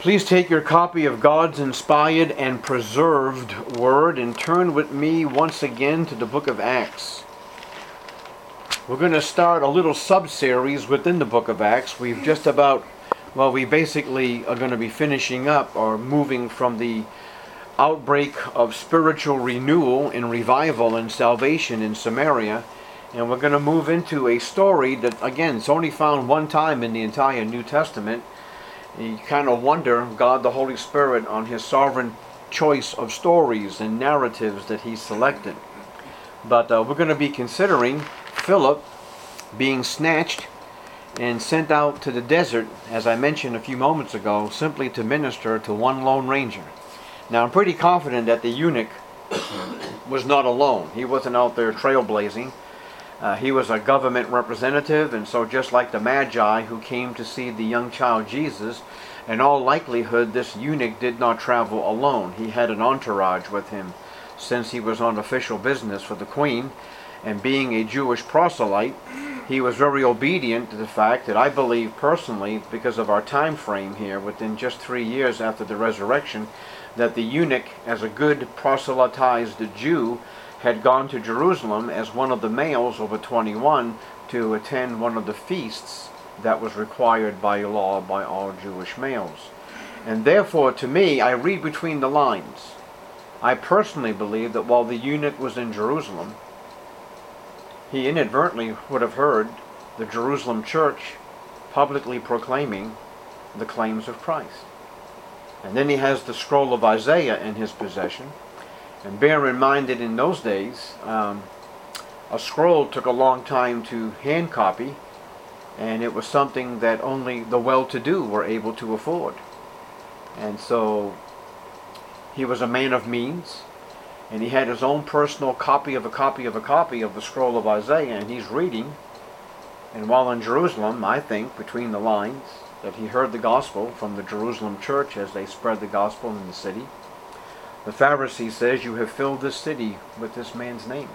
Please take your copy of God's inspired and preserved Word and turn with me once again to the book of Acts. We're going to start a little sub-series within the book of Acts. We basically are going to be finishing up or moving from the outbreak of spiritual renewal and revival and salvation in Samaria. And we're going to move into a story that, again, it's only found one time in the entire New Testament. And you kind of wonder, God the Holy Spirit, on His sovereign choice of stories and narratives that He selected. But we're going to be considering Philip being snatched and sent out to the desert, as I mentioned a few moments ago, simply to minister to one lone ranger. Now, I'm pretty confident that the eunuch was not alone. He wasn't out there trailblazing. He was a government representative, and so just like the Magi who came to see the young child Jesus, in all likelihood this eunuch did not travel alone. He had an entourage with him, since he was on official business for the queen, and being a Jewish proselyte, he was very obedient to the fact that I believe personally, because of our time frame here, within just 3 years after the resurrection, that the eunuch, as a good proselytized Jew, had gone to Jerusalem as one of the males over 21 to attend one of the feasts that was required by law by all Jewish males. And therefore, to me, I read between the lines. I personally believe that while the eunuch was in Jerusalem, he inadvertently would have heard the Jerusalem church publicly proclaiming the claims of Christ. And then he has the scroll of Isaiah in his possession. And bear in mind that in those days, a scroll took a long time to hand copy, and it was something that only the well-to-do were able to afford. And so he was a man of means, and he had his own personal copy of the scroll of Isaiah, and he's reading. And while in Jerusalem, I think, between the lines, that he heard the gospel from the Jerusalem church as they spread the gospel in the city. The Pharisee says, "You have filled this city with this man's name."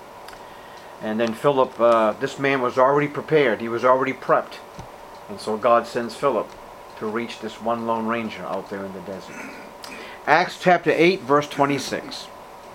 And then Philip, this man was already prepared. He was already prepped. And so God sends Philip to reach this one lone ranger out there in the desert. Acts chapter 8, verse 26.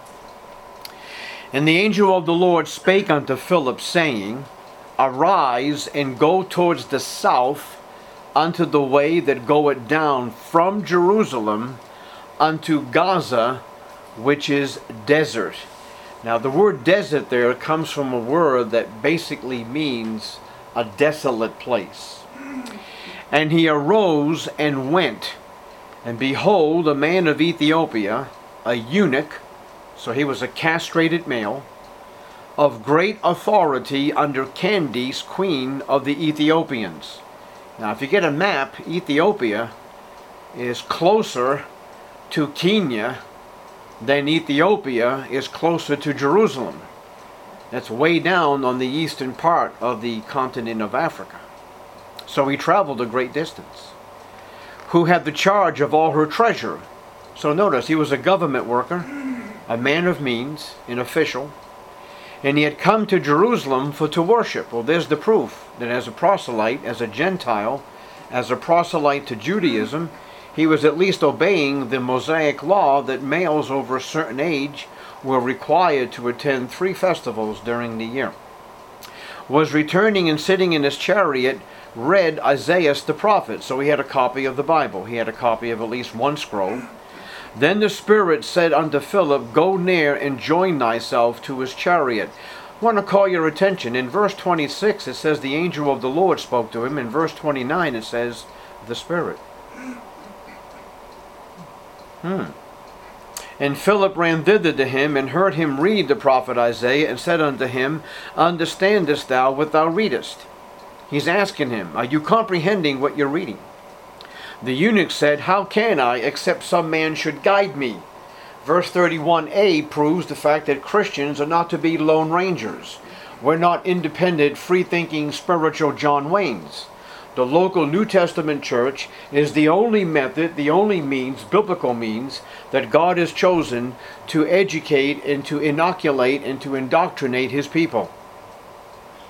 "And the angel of the Lord spake unto Philip, saying, Arise, and go towards the south, unto the way that goeth down from Jerusalem unto Gaza, which is desert." Now the word desert there comes from a word that basically means a desolate place. "And he arose and went, and behold, a man of Ethiopia, a eunuch," so he was a castrated male, "of great authority under Candace, queen of the Ethiopians." Now if you get a map, Ethiopia is closer to Kenya than Ethiopia is closer to Jerusalem. That's way down on the eastern part of the continent of Africa. So he traveled a great distance. "Who had the charge of all her treasure." So notice, he was a government worker, a man of means, an official, and he had come to Jerusalem to worship. Well, there's the proof that as a proselyte, as a Gentile, as a proselyte to Judaism, he was at least obeying the Mosaic law that males over a certain age were required to attend 3 festivals during the year. "Was returning and sitting in his chariot, read Isaiah the prophet." So he had a copy of the Bible. He had a copy of at least one scroll. "Then the Spirit said unto Philip, Go near and join thyself to his chariot." I want to call your attention. In verse 26 it says the angel of the Lord spoke to him. In verse 29 it says the Spirit. "And Philip ran thither to him, and heard him read the prophet Isaiah, and said unto him, Understandest thou what thou readest?" He's asking him, are you comprehending what you're reading? The eunuch said, "How can I, except some man should guide me?" Verse 31a proves the fact that Christians are not to be lone rangers. We're not independent, free-thinking, spiritual John Waynes. The local New Testament church is the only method, the only means, biblical means, that God has chosen to educate and to inoculate and to indoctrinate His people.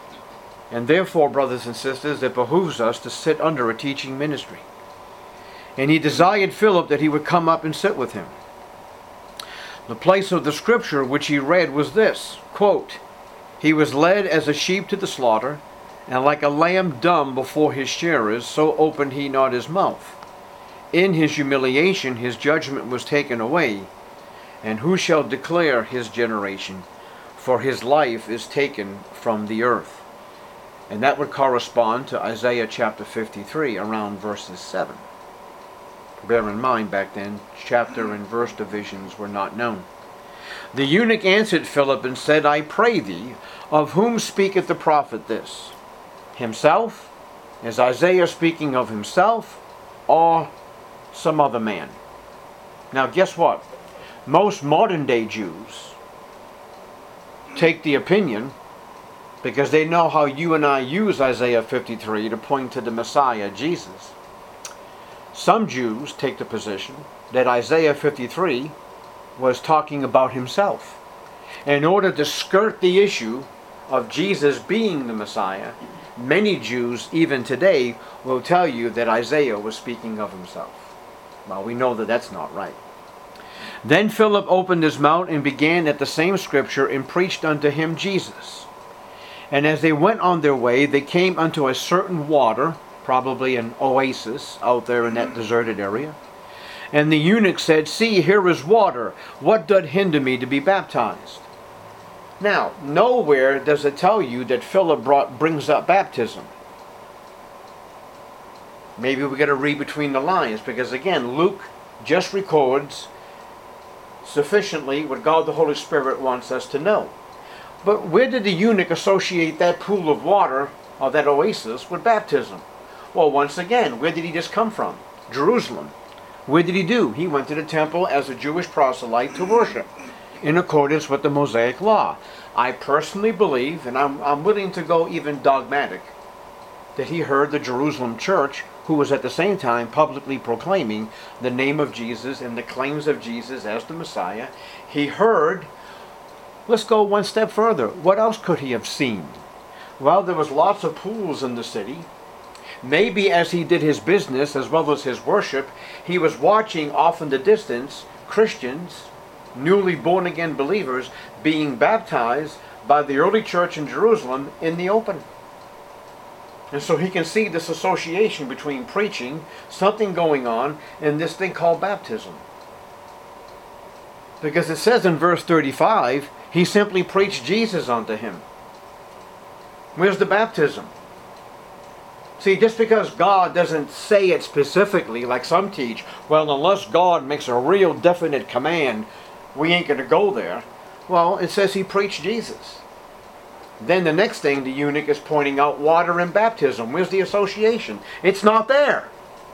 And therefore, brothers and sisters, it behooves us to sit under a teaching ministry. And he desired Philip that he would come up and sit with him. The place of the scripture which he read was this, quote, "He was led as a sheep to the slaughter, and like a lamb dumb before his shearers, so opened he not his mouth. In his humiliation his judgment was taken away. And who shall declare his generation? For his life is taken from the earth." And that would correspond to Isaiah chapter 53, around verses 7. Bear in mind, back then, chapter and verse divisions were not known. The eunuch answered Philip and said, "I pray thee, of whom speaketh the prophet this? Himself? Is Isaiah speaking of himself, or some other man?" Now guess what? Most modern day Jews take the opinion, because they know how you and I use Isaiah 53 to point to the Messiah, Jesus. Some Jews take the position that Isaiah 53 was talking about himself. In order to skirt the issue of Jesus being the Messiah, many Jews, even today, will tell you that Isaiah was speaking of himself. Well, we know that that's not right. Then Philip opened his mouth and began at the same scripture and preached unto him Jesus. And as they went on their way, they came unto a certain water, probably an oasis out there in that deserted area. And the eunuch said, "See, here is water. What doth hinder me to be baptized?" Now, nowhere does it tell you that Philip brings up baptism. Maybe we got to read between the lines, because again, Luke just records sufficiently what God the Holy Spirit wants us to know. But where did the eunuch associate that pool of water, or that oasis, with baptism? Well, once again, where did he just come from? Jerusalem. Where did he do? He went to the temple as a Jewish proselyte to worship, in accordance with the Mosaic law. I personally believe, and I'm willing to go even dogmatic, that he heard the Jerusalem church, who was at the same time publicly proclaiming the name of Jesus and the claims of Jesus as the Messiah. He heard, let's go one step further. What else could he have seen? Well, there was lots of pools in the city. Maybe as he did his business as well as his worship, he was watching off in the distance Christians, newly born again believers, being baptized by the early church in Jerusalem in the open. And so he can see this association between preaching, something going on, and this thing called baptism. Because it says in verse 35, he simply preached Jesus unto him. Where's the baptism? See, just because God doesn't say it specifically, like some teach, well, unless God makes a real definite command, we ain't going to go there. Well, it says he preached Jesus. Then the next thing the eunuch is pointing out, water and baptism. Where's the association? It's not there.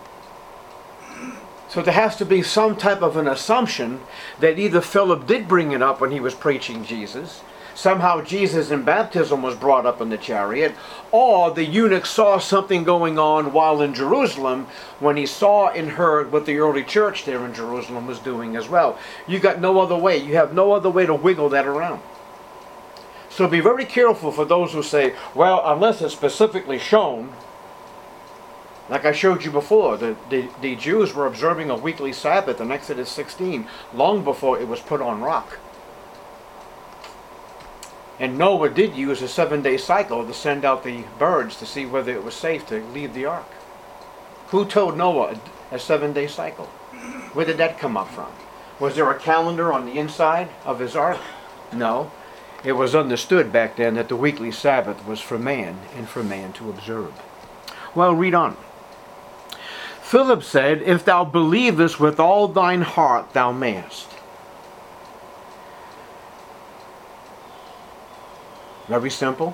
So there has to be some type of an assumption that either Philip did bring it up when he was preaching Jesus, somehow Jesus in baptism was brought up in the chariot, or the eunuch saw something going on while in Jerusalem when he saw and heard what the early church there in Jerusalem was doing as well. You got no other way. You have no other way to wiggle that around. So be very careful for those who say, well, unless it's specifically shown. Like I showed you before, the Jews were observing a weekly Sabbath in Exodus 16 long before it was put on rock. And Noah did use a 7-day cycle to send out the birds to see whether it was safe to leave the ark. Who told Noah a 7-day cycle? Where did that come up from? Was there a calendar on the inside of his ark? No. It was understood back then that the weekly Sabbath was for man and for man to observe. Well, read on. Philip said, "If thou believest with all thine heart, thou mayest." Very simple.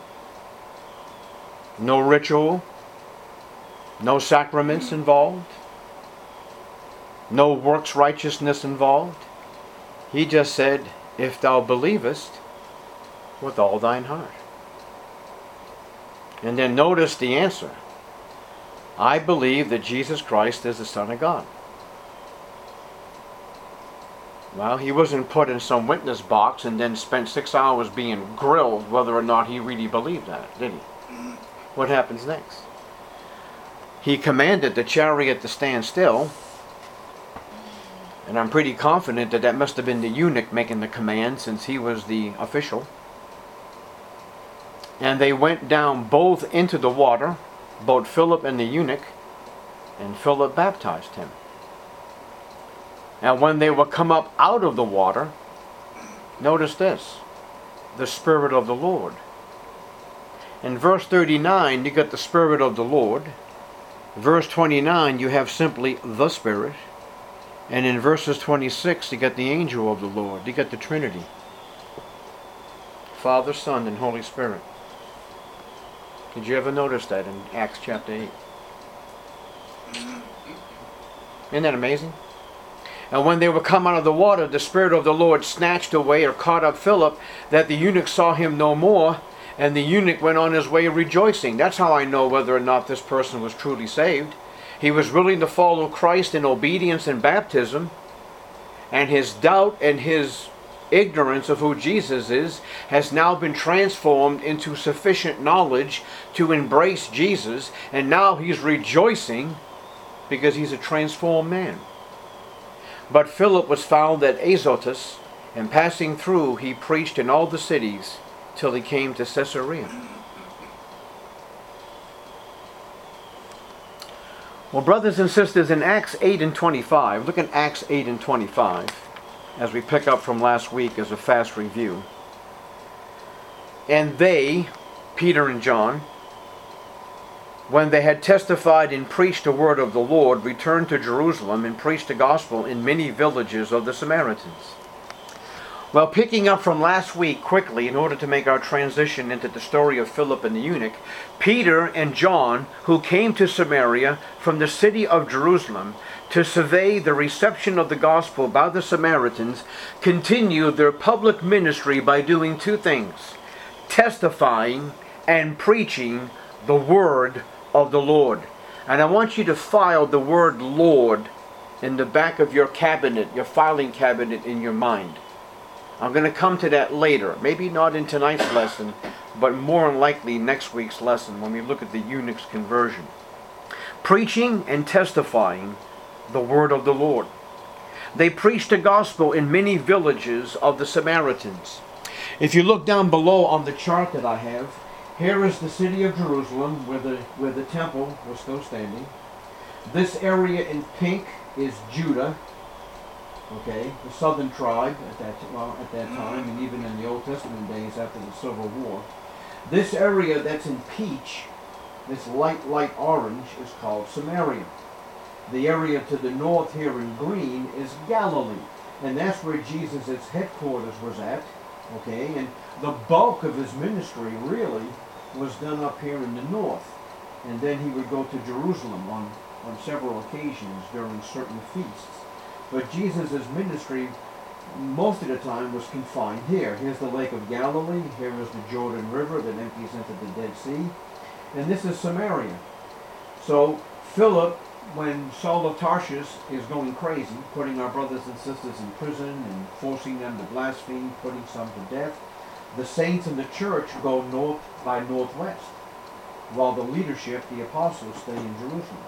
No ritual. No sacraments involved. No works righteousness involved. He just said, if thou believest with all thine heart. And then notice the answer. I believe that Jesus Christ is the Son of God. Well, he wasn't put in some witness box and then spent 6 hours being grilled whether or not he really believed that, did he? What happens next? He commanded the chariot to stand still, And I'm pretty confident that that must have been the eunuch making the command, since he was the official. And they went down both into the water, both Philip and the eunuch, and Philip baptized him. Now when they were come up out of the water, notice this, the Spirit of the Lord. In verse 39, you got the Spirit of the Lord. Verse 29, you have simply the Spirit. And in verses 26, you got the angel of the Lord. You got the Trinity. Father, Son, and Holy Spirit. Did you ever notice that in Acts chapter 8? Isn't that amazing? And when they were come out of the water, the Spirit of the Lord snatched away or caught up Philip, that the eunuch saw him no more, and the eunuch went on his way rejoicing. That's how I know whether or not this person was truly saved. He was willing to follow Christ in obedience and baptism, and his doubt and his ignorance of who Jesus is has now been transformed into sufficient knowledge to embrace Jesus, and now he's rejoicing because he's a transformed man. But Philip was found at Azotus, and passing through he preached in all the cities till he came to Caesarea. Well, brothers and sisters, in Acts 8 and 25, look at Acts 8 and 25, as we pick up from last week as a fast review. And they, Peter and John, when they had testified and preached the word of the Lord, returned to Jerusalem and preached the gospel in many villages of the Samaritans. Well, picking up from last week quickly, in order to make our transition into the story of Philip and the eunuch, Peter and John, who came to Samaria from the city of Jerusalem to survey the reception of the gospel by the Samaritans, continued their public ministry by doing two things: testifying and preaching the word of the Lord. And I want you to file the word Lord in the back of your cabinet, your filing cabinet in your mind. I'm going to come to that later. Maybe not in tonight's lesson, but more than likely next week's lesson when we look at the eunuch's conversion. Preaching and testifying the word of the Lord. They preached the gospel in many villages of the Samaritans. If you look down below on the chart that I have, here is the city of Jerusalem where the temple was still standing. This area in pink is Judah. Okay, the southern tribe at that time, and even in the Old Testament days after the Civil War. This area that's in peach, this light orange, is called Samaria. The area to the north here in green is Galilee, and that's where Jesus' headquarters was at. Okay, and the bulk of his ministry really was done up here in the north, and then he would go to Jerusalem on several occasions during certain feasts. But Jesus' ministry, most of the time, was confined here. Here's the Lake of Galilee. Here is the Jordan River that empties into the Dead Sea. And this is Samaria. So Philip, when Saul of Tarshish is going crazy, putting our brothers and sisters in prison and forcing them to blaspheme, putting some to death, the saints in the church go north by northwest, while the leadership, the apostles, stay in Jerusalem.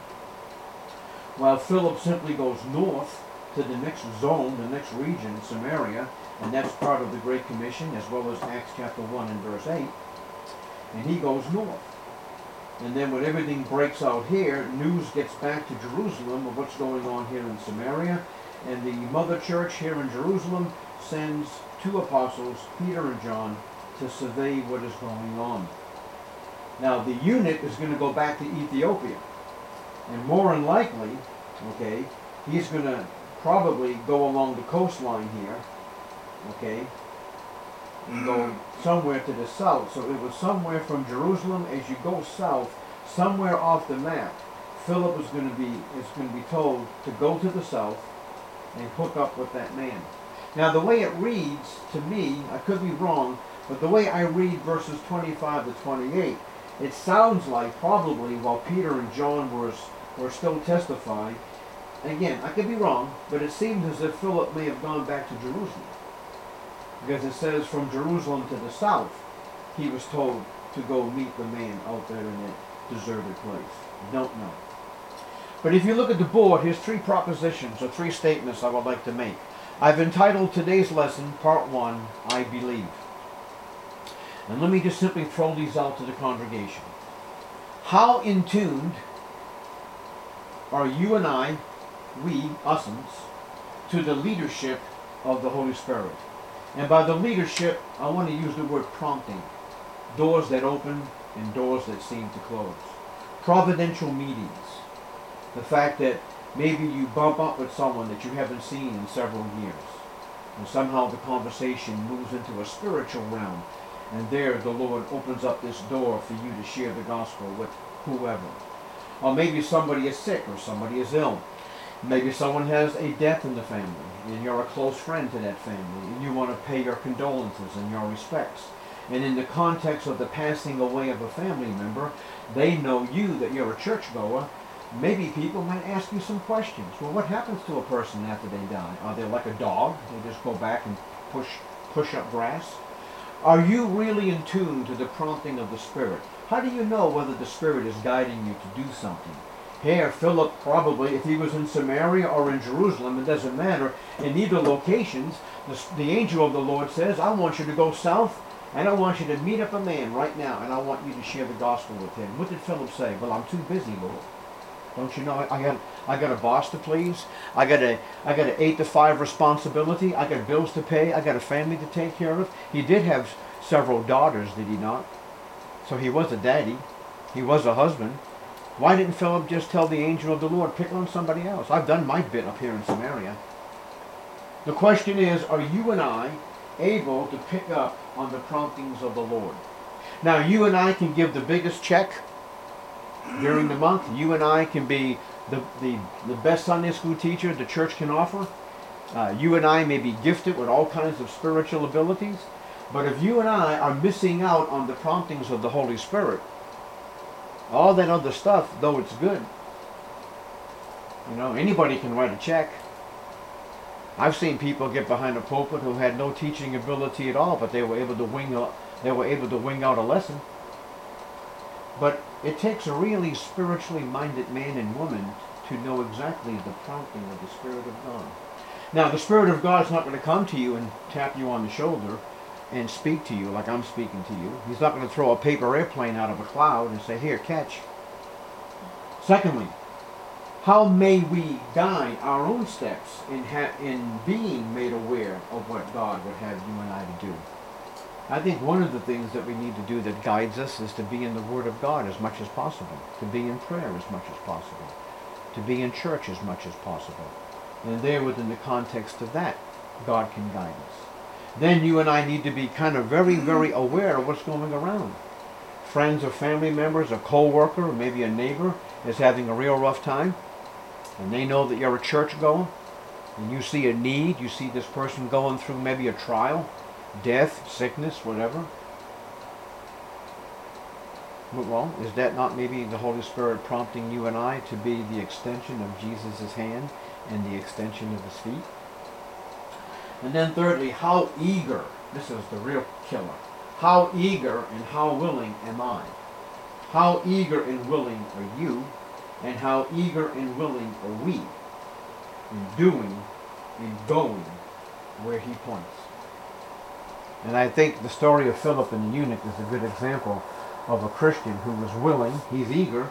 While Philip simply goes north to the next zone, the next region, Samaria, and that's part of the Great Commission, as well as Acts chapter 1 and verse 8, and he goes north. And then when everything breaks out here, news gets back to Jerusalem of what's going on here in Samaria, and the mother church here in Jerusalem sends two apostles, Peter and John, to survey what is going on. Now the eunuch is going to go back to Ethiopia, and more than likely, okay, he's going to probably go along the coastline here, okay, and go somewhere to the south. So it was somewhere from Jerusalem as you go south, somewhere off the map. Philip is going to be told to go to the south and hook up with that man. Now the way it reads to me, I could be wrong, but the way I read verses 25 to 28, it sounds like probably while Peter and John were still testifying. Again, I could be wrong, but it seems as if Philip may have gone back to Jerusalem. Because it says from Jerusalem to the south, he was told to go meet the man out there in that deserted place. Don't know. But if you look at the board, here's three propositions or three statements I would like to make. I've entitled today's lesson, Part 1, I Believe. And let me just simply throw these out to the congregation. How in tuned are you and I, we, us'uns, to the leadership of the Holy Spirit? And by the leadership, I want to use the word prompting. Doors that open and doors that seem to close. Providential meetings. The fact that maybe you bump up with someone that you haven't seen in several years. And somehow the conversation moves into a spiritual realm. And there the Lord opens up this door for you to share the gospel with whoever. Or maybe somebody is sick or somebody is ill. Maybe someone has a death in the family and you're a close friend to that family and you want to pay your condolences and your respects. And in the context of the passing away of a family member, they know you, that you're a churchgoer. Maybe people might ask you some questions. Well, what happens to a person after they die? Are they like a dog? They just go back and push up grass? Are you really in tune to the prompting of the Spirit? How do you know whether the Spirit is guiding you to do something? Here, Philip probably, if he was in Samaria or in Jerusalem, it doesn't matter. In either locations, the angel of the Lord says, I want you to go south, and I want you to meet up a man right now, and I want you to share the gospel with him. What did Philip say? Well, I'm too busy, Lord. Don't you know I got a boss to please? I got an 8 to 5 responsibility. I got bills to pay. I got a family to take care of. He did have several daughters, did he not? So he was a daddy. He was a husband. Why didn't Philip just tell the angel of the Lord, pick on somebody else? I've done my bit up here in Samaria. The question is, are you and I able to pick up on the promptings of the Lord? Now, you and I can give the biggest check during the month. You and I can be the best Sunday school teacher the church can offer. You and I may be gifted with all kinds of spiritual abilities. But if you and I are missing out on the promptings of the Holy Spirit, all that other stuff, though it's good, anybody can write a check. I've seen people get behind a pulpit who had no teaching ability at all, but they were able to wing out a lesson. But it takes a really spiritually minded man and woman to know exactly the prompting of the Spirit of God. Now, the Spirit of God is not going to come to you and tap you on the shoulder and speak to you like I'm speaking to you. He's not going to throw a paper airplane out of a cloud and say, here, catch. Secondly, how may we guide our own steps in being made aware of what God would have you and I to do? I think one of the things that we need to do that guides us is to be in the Word of God as much as possible, to be in prayer as much as possible, to be in church as much as possible. And there, within the context of that, God can guide us. Then you and I need to be kind of very, very aware of what's going around. Friends or family members, a co-worker, or maybe a neighbor is having a real rough time, and they know that you're a churchgoer, and you see a need, you see this person going through maybe a trial, death, sickness, whatever. Well, is that not maybe the Holy Spirit prompting you and I to be the extension of Jesus' hand and the extension of his feet? And then thirdly, how eager, this is the real killer, how eager and how willing am I? How eager and willing are you? And how eager and willing are we in doing and going where he points? And I think the story of Philip and the eunuch is a good example of a Christian who was willing, he's eager,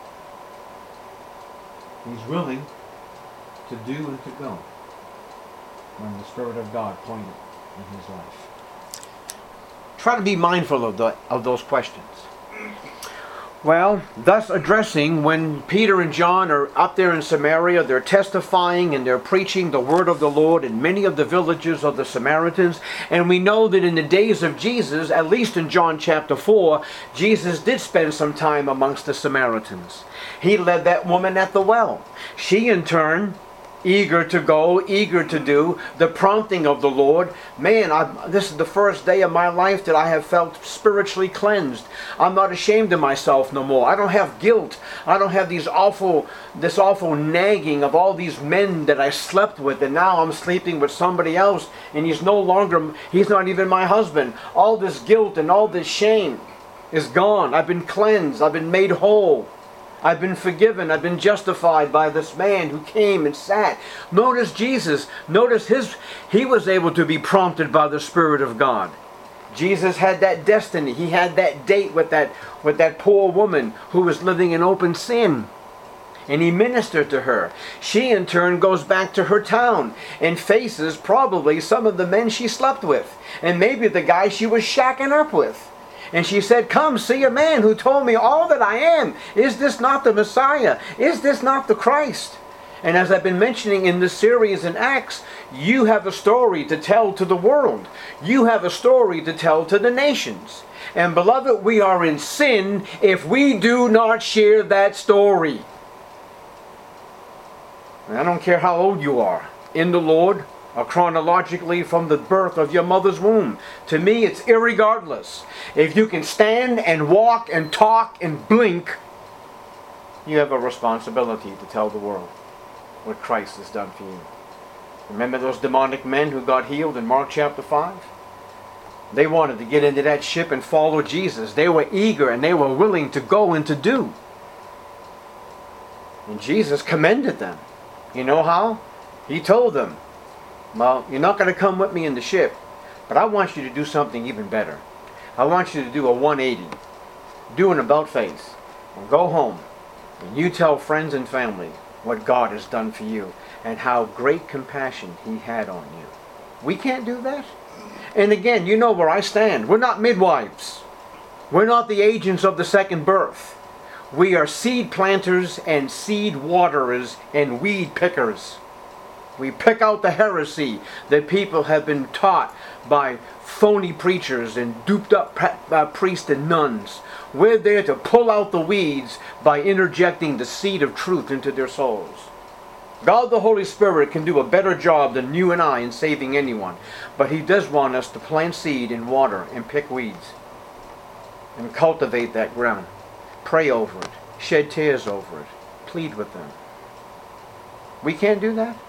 he's willing to do and to go when the Spirit of God pointed in his life. Try to be mindful of those questions. Well, thus addressing when Peter and John are up there in Samaria, they're testifying and they're preaching the word of the Lord in many of the villages of the Samaritans. And we know that in the days of Jesus, at least in John chapter 4, Jesus did spend some time amongst the Samaritans. He led that woman at the well. She in turn, eager to go, eager to do, the prompting of the Lord. Man, this is the first day of my life that I have felt spiritually cleansed. I'm not ashamed of myself no more. I don't have guilt. I don't have this awful nagging of all these men that I slept with, and now I'm sleeping with somebody else, and he's not even my husband. All this guilt and all this shame is gone. I've been cleansed. I've been made whole. I've been forgiven. I've been justified by this man who came and sat. Notice Jesus. Notice he was able to be prompted by the Spirit of God. Jesus had that destiny. He had that date with that poor woman who was living in open sin. And he ministered to her. She in turn goes back to her town and faces probably some of the men she slept with. And maybe the guy she was shacking up with. And she said, "Come, see a man who told me all that I am. Is this not the Messiah? Is this not the Christ?" And as I've been mentioning in this series in Acts, you have a story to tell to the world. You have a story to tell to the nations. And beloved, we are in sin if we do not share that story. And I don't care how old you are in the Lord, or chronologically from the birth of your mother's womb. To me, it's irregardless. If you can stand and walk and talk and blink, you have a responsibility to tell the world what Christ has done for you. Remember those demonic men who got healed in Mark chapter 5? They wanted to get into that ship and follow Jesus. They were eager and they were willing to go and to do. And Jesus commended them. You know how? He told them, "Well, you're not going to come with me in the ship, but I want you to do something even better. I want you to do a 180. Do an about face. And go home. And you tell friends and family what God has done for you and how great compassion He had on you." We can't do that. And again, you know where I stand. We're not midwives. We're not the agents of the second birth. We are seed planters and seed waterers and weed pickers. We pick out the heresy that people have been taught by phony preachers and duped up priests and nuns. We're there to pull out the weeds by interjecting the seed of truth into their souls. God the Holy Spirit can do a better job than you and I in saving anyone. But He does want us to plant seed and water and pick weeds. And cultivate that ground. Pray over it. Shed tears over it. Plead with them. We can't do that.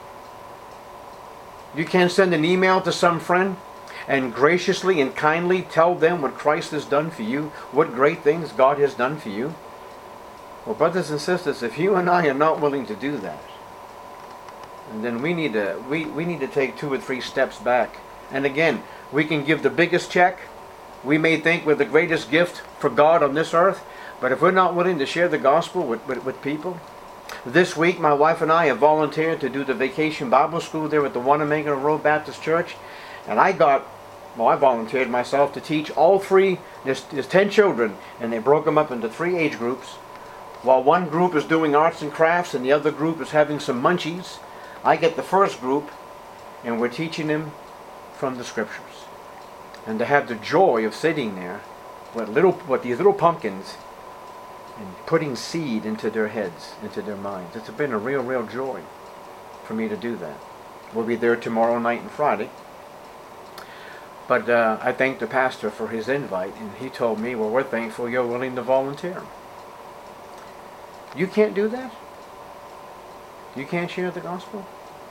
You can't send an email to some friend and graciously and kindly tell them what Christ has done for you, what great things God has done for you. Well, brothers and sisters, if you and I are not willing to do that, then we need to take 2 or 3 steps back. And again, we can give the biggest check. We may think we're the greatest gift for God on this earth, but if we're not willing to share the gospel with people. This week, my wife and I have volunteered to do the Vacation Bible School there at the Wanamaker Road Baptist Church. And I volunteered myself to teach all 3, there's 10 children, and they broke them up into 3 age groups. While one group is doing arts and crafts and the other group is having some munchies, I get the first group, and we're teaching them from the Scriptures. And to have the joy of sitting there with these little pumpkins and putting seed into their heads, into their minds. It's been a real joy for me to do that. We'll be there tomorrow night and Friday. But I thank the pastor for his invite, and he told me, "Well, we're thankful you're willing to volunteer." You can't do that? You can't share the gospel?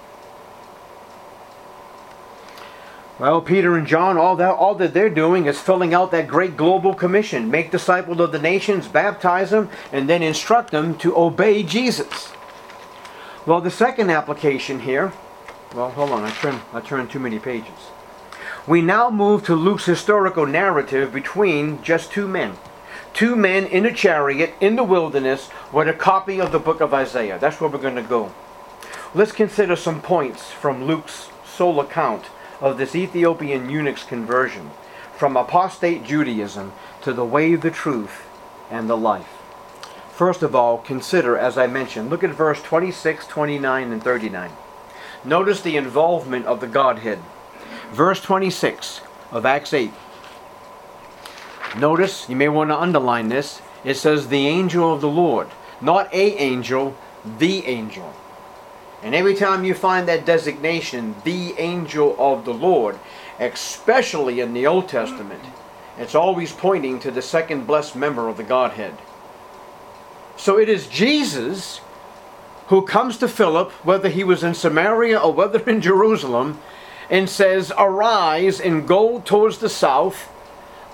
Well, Peter and John, all that they're doing is filling out that great global commission. Make disciples of the nations, baptize them, and then instruct them to obey Jesus. Well, the second application here, well, hold on, I turned too many pages. We now move to Luke's historical narrative between just 2 men. 2 men in a chariot in the wilderness with a copy of the book of Isaiah. That's where we're going to go. Let's consider some points from Luke's sole account of this Ethiopian eunuch's conversion from apostate Judaism to the way, the truth, and the life. First of all, consider, as I mentioned, look at verse 26, 29, and 39. Notice the involvement of the Godhead. Verse 26 of Acts 8. Notice, you may want to underline this, it says the angel of the Lord. Not a angel, the angel. And every time you find that designation, the angel of the Lord, especially in the Old Testament, it's always pointing to the second blessed member of the Godhead. So it is Jesus who comes to Philip, whether he was in Samaria or whether in Jerusalem, and says, "Arise and go towards the south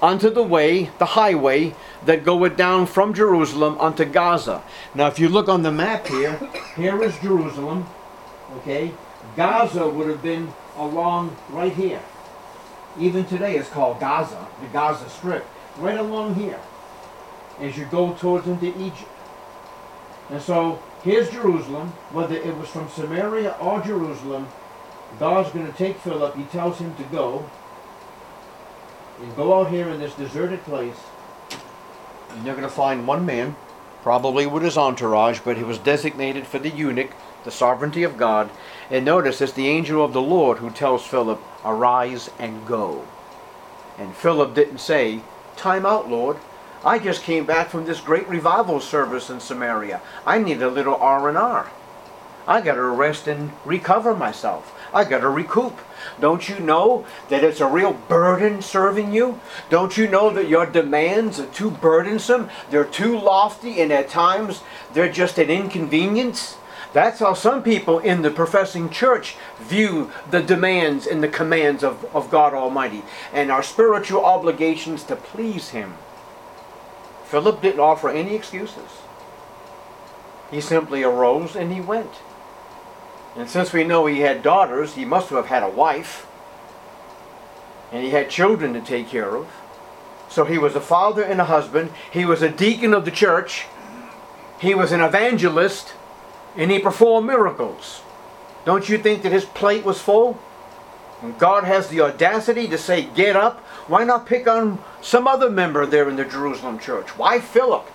unto the way, the highway, that goeth down from Jerusalem unto Gaza. Now if you look on the map here, here is Jerusalem, okay? Gaza would have been along right here. Even today it's called Gaza, the Gaza Strip, right along here, as you go towards into Egypt. And so, here's Jerusalem. Whether it was from Samaria or Jerusalem, God's going to take Philip. He tells him to go. And go out here in this deserted place. And you're going to find one man, probably with his entourage, but he was designated for the eunuch, the sovereignty of God. And notice, it's the angel of the Lord who tells Philip, arise and go. And Philip didn't say, time out, Lord. I just came back from this great revival service in Samaria. I need a little R&R. I got to rest and recover myself. I got to recoup. Don't you know that it's a real burden serving you? Don't you know that your demands are too burdensome? They're too lofty, and at times they're just an inconvenience? That's how some people in the professing church view the demands and the commands of God Almighty and our spiritual obligations to please Him. Philip didn't offer any excuses. He simply arose and he went. And since we know he had daughters, he must have had a wife. And he had children to take care of. So he was a father and a husband. He was a deacon of the church. He was an evangelist. And he performed miracles. Don't you think that his plate was full? And God has the audacity to say, get up. Why not pick on some other member there in the Jerusalem church? Why Philip?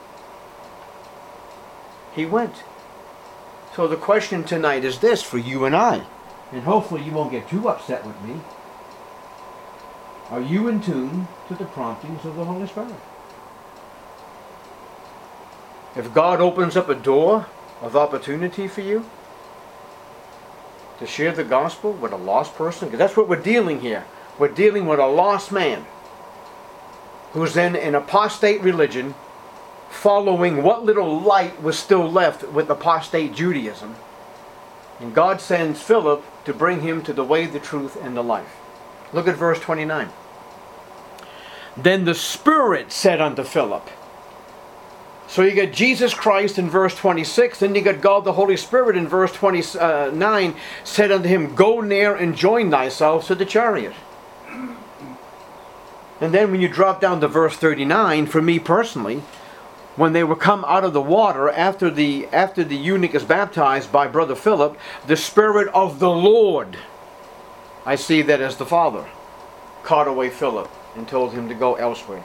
He went. So the question tonight is this for you and I. And hopefully you won't get too upset with me. Are you in tune to the promptings of the Holy Spirit? If God opens up a door of opportunity for you to share the gospel with a lost person, because that's what we're dealing here. We're dealing with a lost man who's in an apostate religion, following what little light was still left with apostate Judaism. And God sends Philip to bring him to the way, the truth, and the life. Look at verse 29. Then the Spirit said unto Philip. So you got Jesus Christ in verse 26, then you got God the Holy Spirit in verse 29, said unto him, go near and join thyself to the chariot. And then when you drop down to verse 39, for me personally, when they were come out of the water, after the eunuch is baptized by Brother Philip, the Spirit of the Lord, I see that as the Father, caught away Philip and told him to go elsewhere.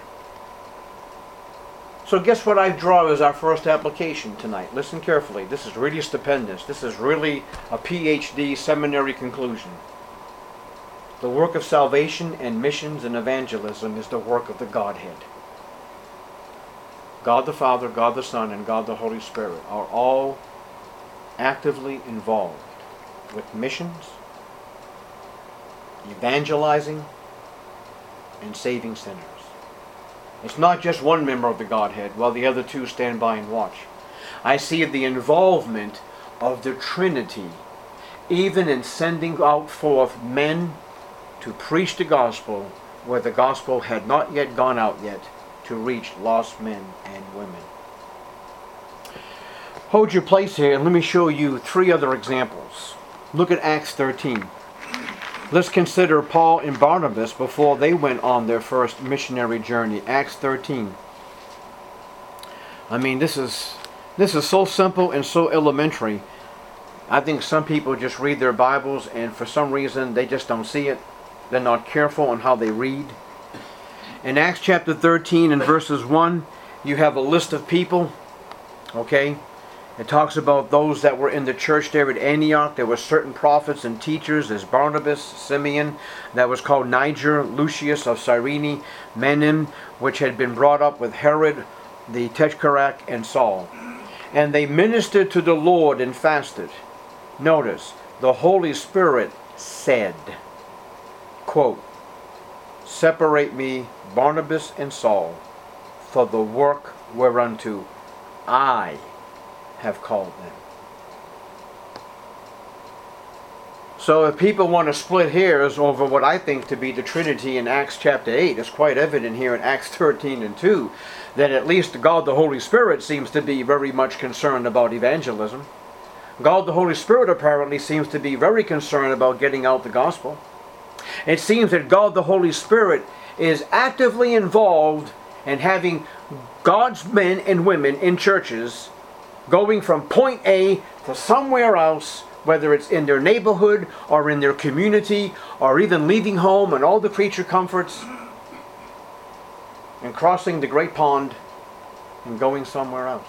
So guess what I draw as our first application tonight? Listen carefully. This is really stupendous. This is really a PhD seminary conclusion. The work of salvation and missions and evangelism is the work of the Godhead. God the Father, God the Son, and God the Holy Spirit are all actively involved with missions, evangelizing, and saving sinners. It's not just one member of the Godhead while the other two stand by and watch. I see the involvement of the Trinity even in sending out forth men to preach the gospel where the gospel had not yet gone out yet to reach lost men and women. Hold your place here and let me show you three other examples. Look at Acts 13. Let's consider Paul and Barnabas before they went on their first missionary journey. Acts 13. I mean, this is so simple and so elementary. I think some people just read their Bibles and for some reason they just don't see it. They're not careful on how they read. In Acts chapter 13 and verses 1, you have a list of people. Okay? It talks about those that were in the church there at Antioch. There were certain prophets and teachers. There's Barnabas, Simeon, that was called Niger, Lucius of Cyrene, Menim, which had been brought up with Herod the Tetrarch, and Saul. And they ministered to the Lord and fasted. Notice, the Holy Spirit said, quote, separate me, Barnabas and Saul, for the work whereunto I have called them. So if people want to split hairs over what I think to be the Trinity in Acts chapter 8, it's quite evident here in Acts 13 and 2 that at least God the Holy Spirit seems to be very much concerned about evangelism. God the Holy Spirit apparently seems to be very concerned about getting out the gospel. It seems that God the Holy Spirit is actively involved in having God's men and women in churches going from point A to somewhere else, whether it's in their neighborhood or in their community or even leaving home and all the creature comforts and crossing the great pond and going somewhere else.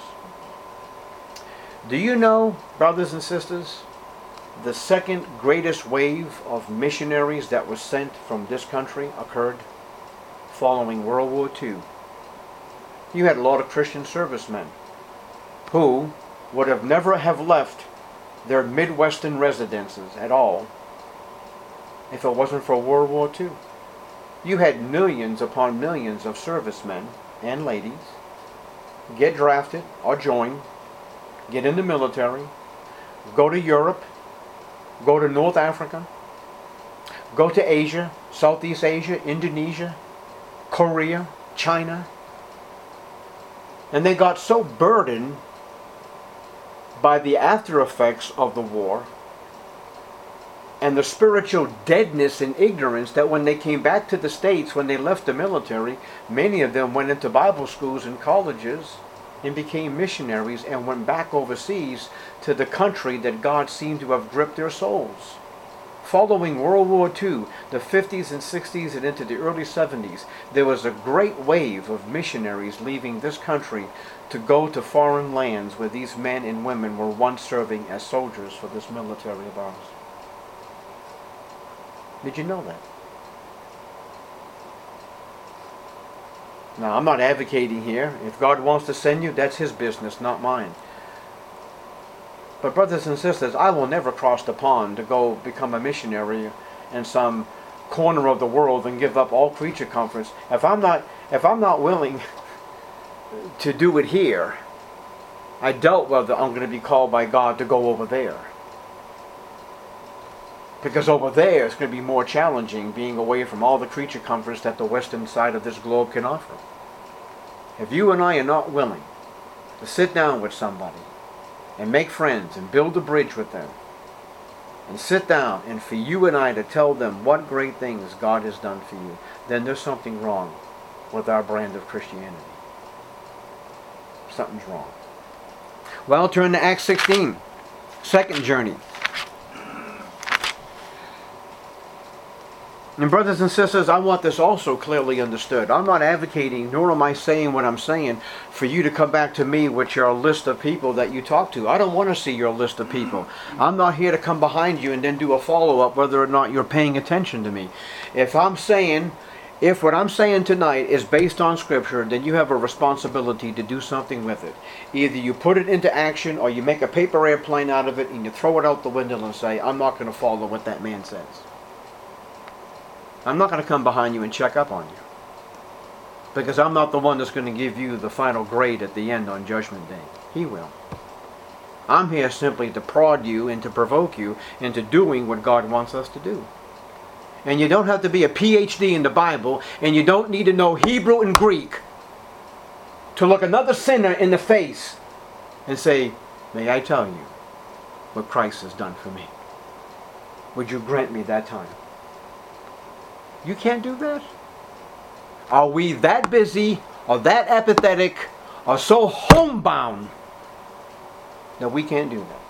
Do you know, brothers and sisters, the second greatest wave of missionaries that was sent from this country occurred following World War II? You had a lot of Christian servicemen who would have never have left their Midwestern residences at all if it wasn't for World War II. You had millions upon millions of servicemen and ladies get drafted or join, get in the military, go to Europe, go to North Africa, go to Asia, Southeast Asia, Indonesia, Korea, China. And they got so burdened by the after effects of the war and the spiritual deadness and ignorance that when they came back to the States, when they left the military, many of them went into Bible schools and colleges and became missionaries and went back overseas to the country that God seemed to have gripped their souls. Following World War II, the 50s and 60s and into the early 70s, there was a great wave of missionaries leaving this country to go to foreign lands where these men and women were once serving as soldiers for this military of ours. Did you know that? Now, I'm not advocating here. If God wants to send you, that's His business, not mine. But brothers and sisters, I will never cross the pond to go become a missionary in some corner of the world and give up all creature comforts. If I'm not willing to do it here, I doubt whether I'm going to be called by God to go over there. Because over there it's going to be more challenging, being away from all the creature comforts that the western side of this globe can offer. If you and I are not willing to sit down with somebody and make friends and build a bridge with them, and sit down and for you and I to tell them what great things God has done for you, then there's something wrong with our brand of Christianity. Something's wrong. Well, turn to Acts 16, second journey. And brothers and sisters, I want this also clearly understood. I'm not advocating, nor am I saying what I'm saying, for you to come back to me with your list of people that you talk to. I don't want to see your list of people. I'm not here to come behind you and then do a follow-up whether or not you're paying attention to me. If what I'm saying tonight is based on Scripture, then you have a responsibility to do something with it. Either you put it into action or you make a paper airplane out of it and you throw it out the window and say, I'm not going to follow what that man says. I'm not going to come behind you and check up on you. Because I'm not the one that's going to give you the final grade at the end on Judgment Day. He will. I'm here simply to prod you and to provoke you into doing what God wants us to do. And you don't have to be a PhD in the Bible, and you don't need to know Hebrew and Greek to look another sinner in the face and say, may I tell you what Christ has done for me? Would you grant me that time? You can't do that? Are we that busy or that apathetic or so homebound that we can't do that?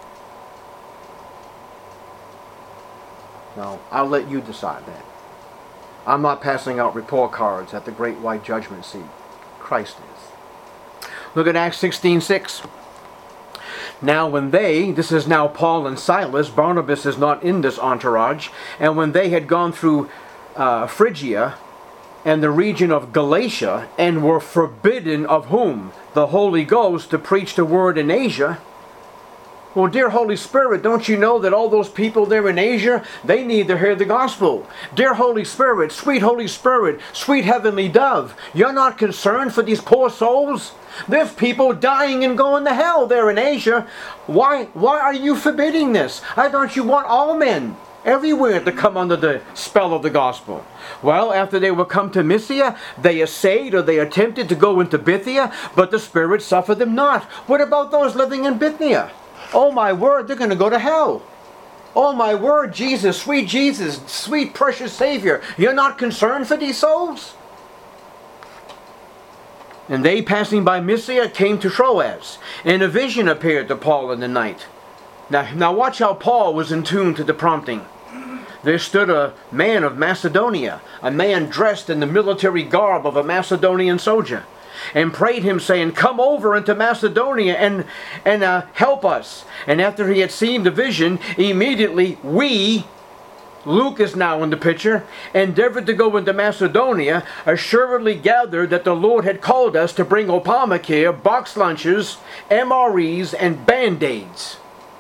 No, I'll let you decide that. I'm not passing out report cards at the great white judgment seat. Christ is. Look at Acts 16:6. Now when this is now Paul and Silas, Barnabas is not in this entourage, and when they had gone through Phrygia and the region of Galatia, and were forbidden of whom? The Holy Ghost, to preach the word in Asia. Well, dear Holy Spirit, don't you know that all those people there in Asia, they need to hear the gospel? Dear Holy Spirit, sweet heavenly dove, you're not concerned for these poor souls? There's people dying and going to hell there in Asia. Why are you forbidding this? I thought you want all men everywhere to come under the spell of the gospel. Well, after they were come to Mysia, they essayed or they attempted to go into Bithynia, but the Spirit suffered them not. What about those living in Bithynia? Oh my word, they're going to go to hell. Oh my word, Jesus, sweet precious Savior, you're not concerned for these souls? And they, passing by Mysia, came to Troas, and a vision appeared to Paul in the night. Now watch how Paul was in tune to the prompting. There stood a man of Macedonia, a man dressed in the military garb of a Macedonian soldier, and prayed him, saying, "Come over into Macedonia and help us." And after he had seen the vision, immediately we, Luke is now in the picture, endeavored to go into Macedonia, assuredly gathered that the Lord had called us to bring Obamacare, box lunches, MREs, and Band-Aids.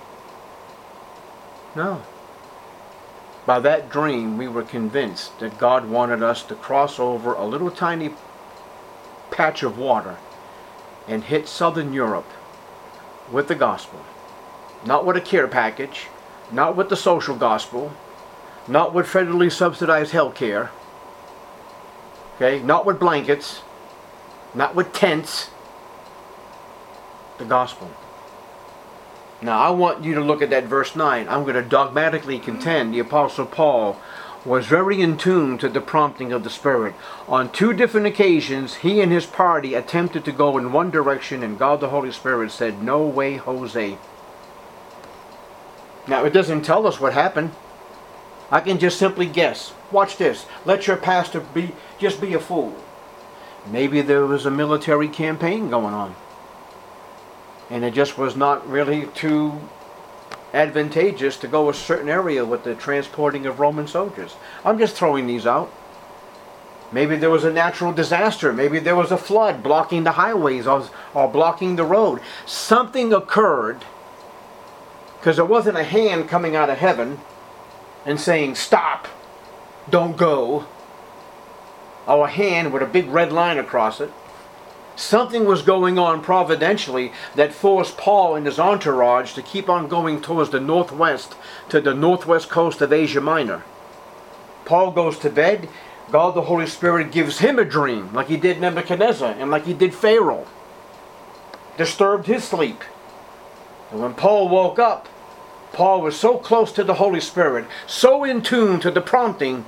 No. By that dream, we were convinced that God wanted us to cross over a little tiny patch of water and hit Southern Europe with the gospel. Not with a care package, not with the social gospel, not with federally subsidized health care, okay, not with blankets, not with tents, the gospel. Now I want you to look at that verse 9. I'm going to dogmatically contend the Apostle Paul was very in tune to the prompting of the Spirit. On 2 different occasions, he and his party attempted to go in one direction, and God the Holy Spirit said, "No way, Jose." Now it doesn't tell us what happened. I can just simply guess. Watch this. Let your pastor just be a fool. Maybe there was a military campaign going on, and it just was not really too advantageous to go a certain area with the transporting of Roman soldiers. I'm just throwing these out. Maybe there was a natural disaster. Maybe there was a flood blocking the highways or blocking the road. Something occurred, because there wasn't a hand coming out of heaven and saying, "Stop, don't go," or a hand with a big red line across it. Something was going on providentially that forced Paul and his entourage to keep on going towards the northwest, to the northwest coast of Asia Minor. Paul goes to bed. God the Holy Spirit gives him a dream, like he did Nebuchadnezzar and like he did Pharaoh. Disturbed his sleep. And when Paul woke up, Paul was so close to the Holy Spirit, so in tune to the prompting,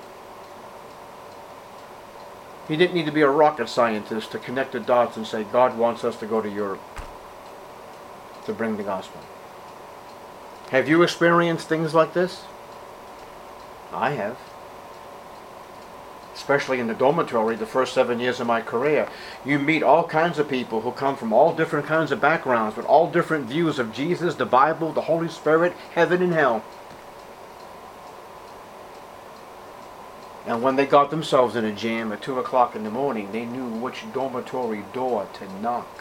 he didn't need to be a rocket scientist to connect the dots and say, God wants us to go to Europe to bring the gospel. Have you experienced things like this? I have. Especially in the dormitory, the first 7 years of my career. You meet all kinds of people who come from all different kinds of backgrounds with all different views of Jesus, the Bible, the Holy Spirit, heaven and hell. And when they got themselves in a jam at 2 o'clock in the morning, they knew which dormitory door to knock.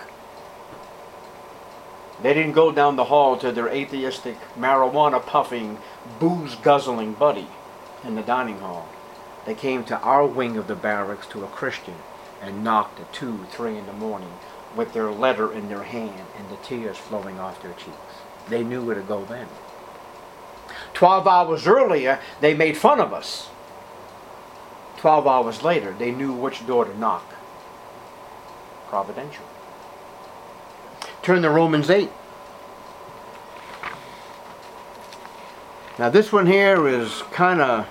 They didn't go down the hall to their atheistic, marijuana-puffing, booze-guzzling buddy in the dining hall. They came to our wing of the barracks to a Christian and knocked at 2, 3 in the morning with their letter in their hand and the tears flowing off their cheeks. They knew where to go then. 12 hours earlier, they made fun of us. 12 hours later, they knew which door to knock. Providential. Turn to Romans 8. Now this one here is kind of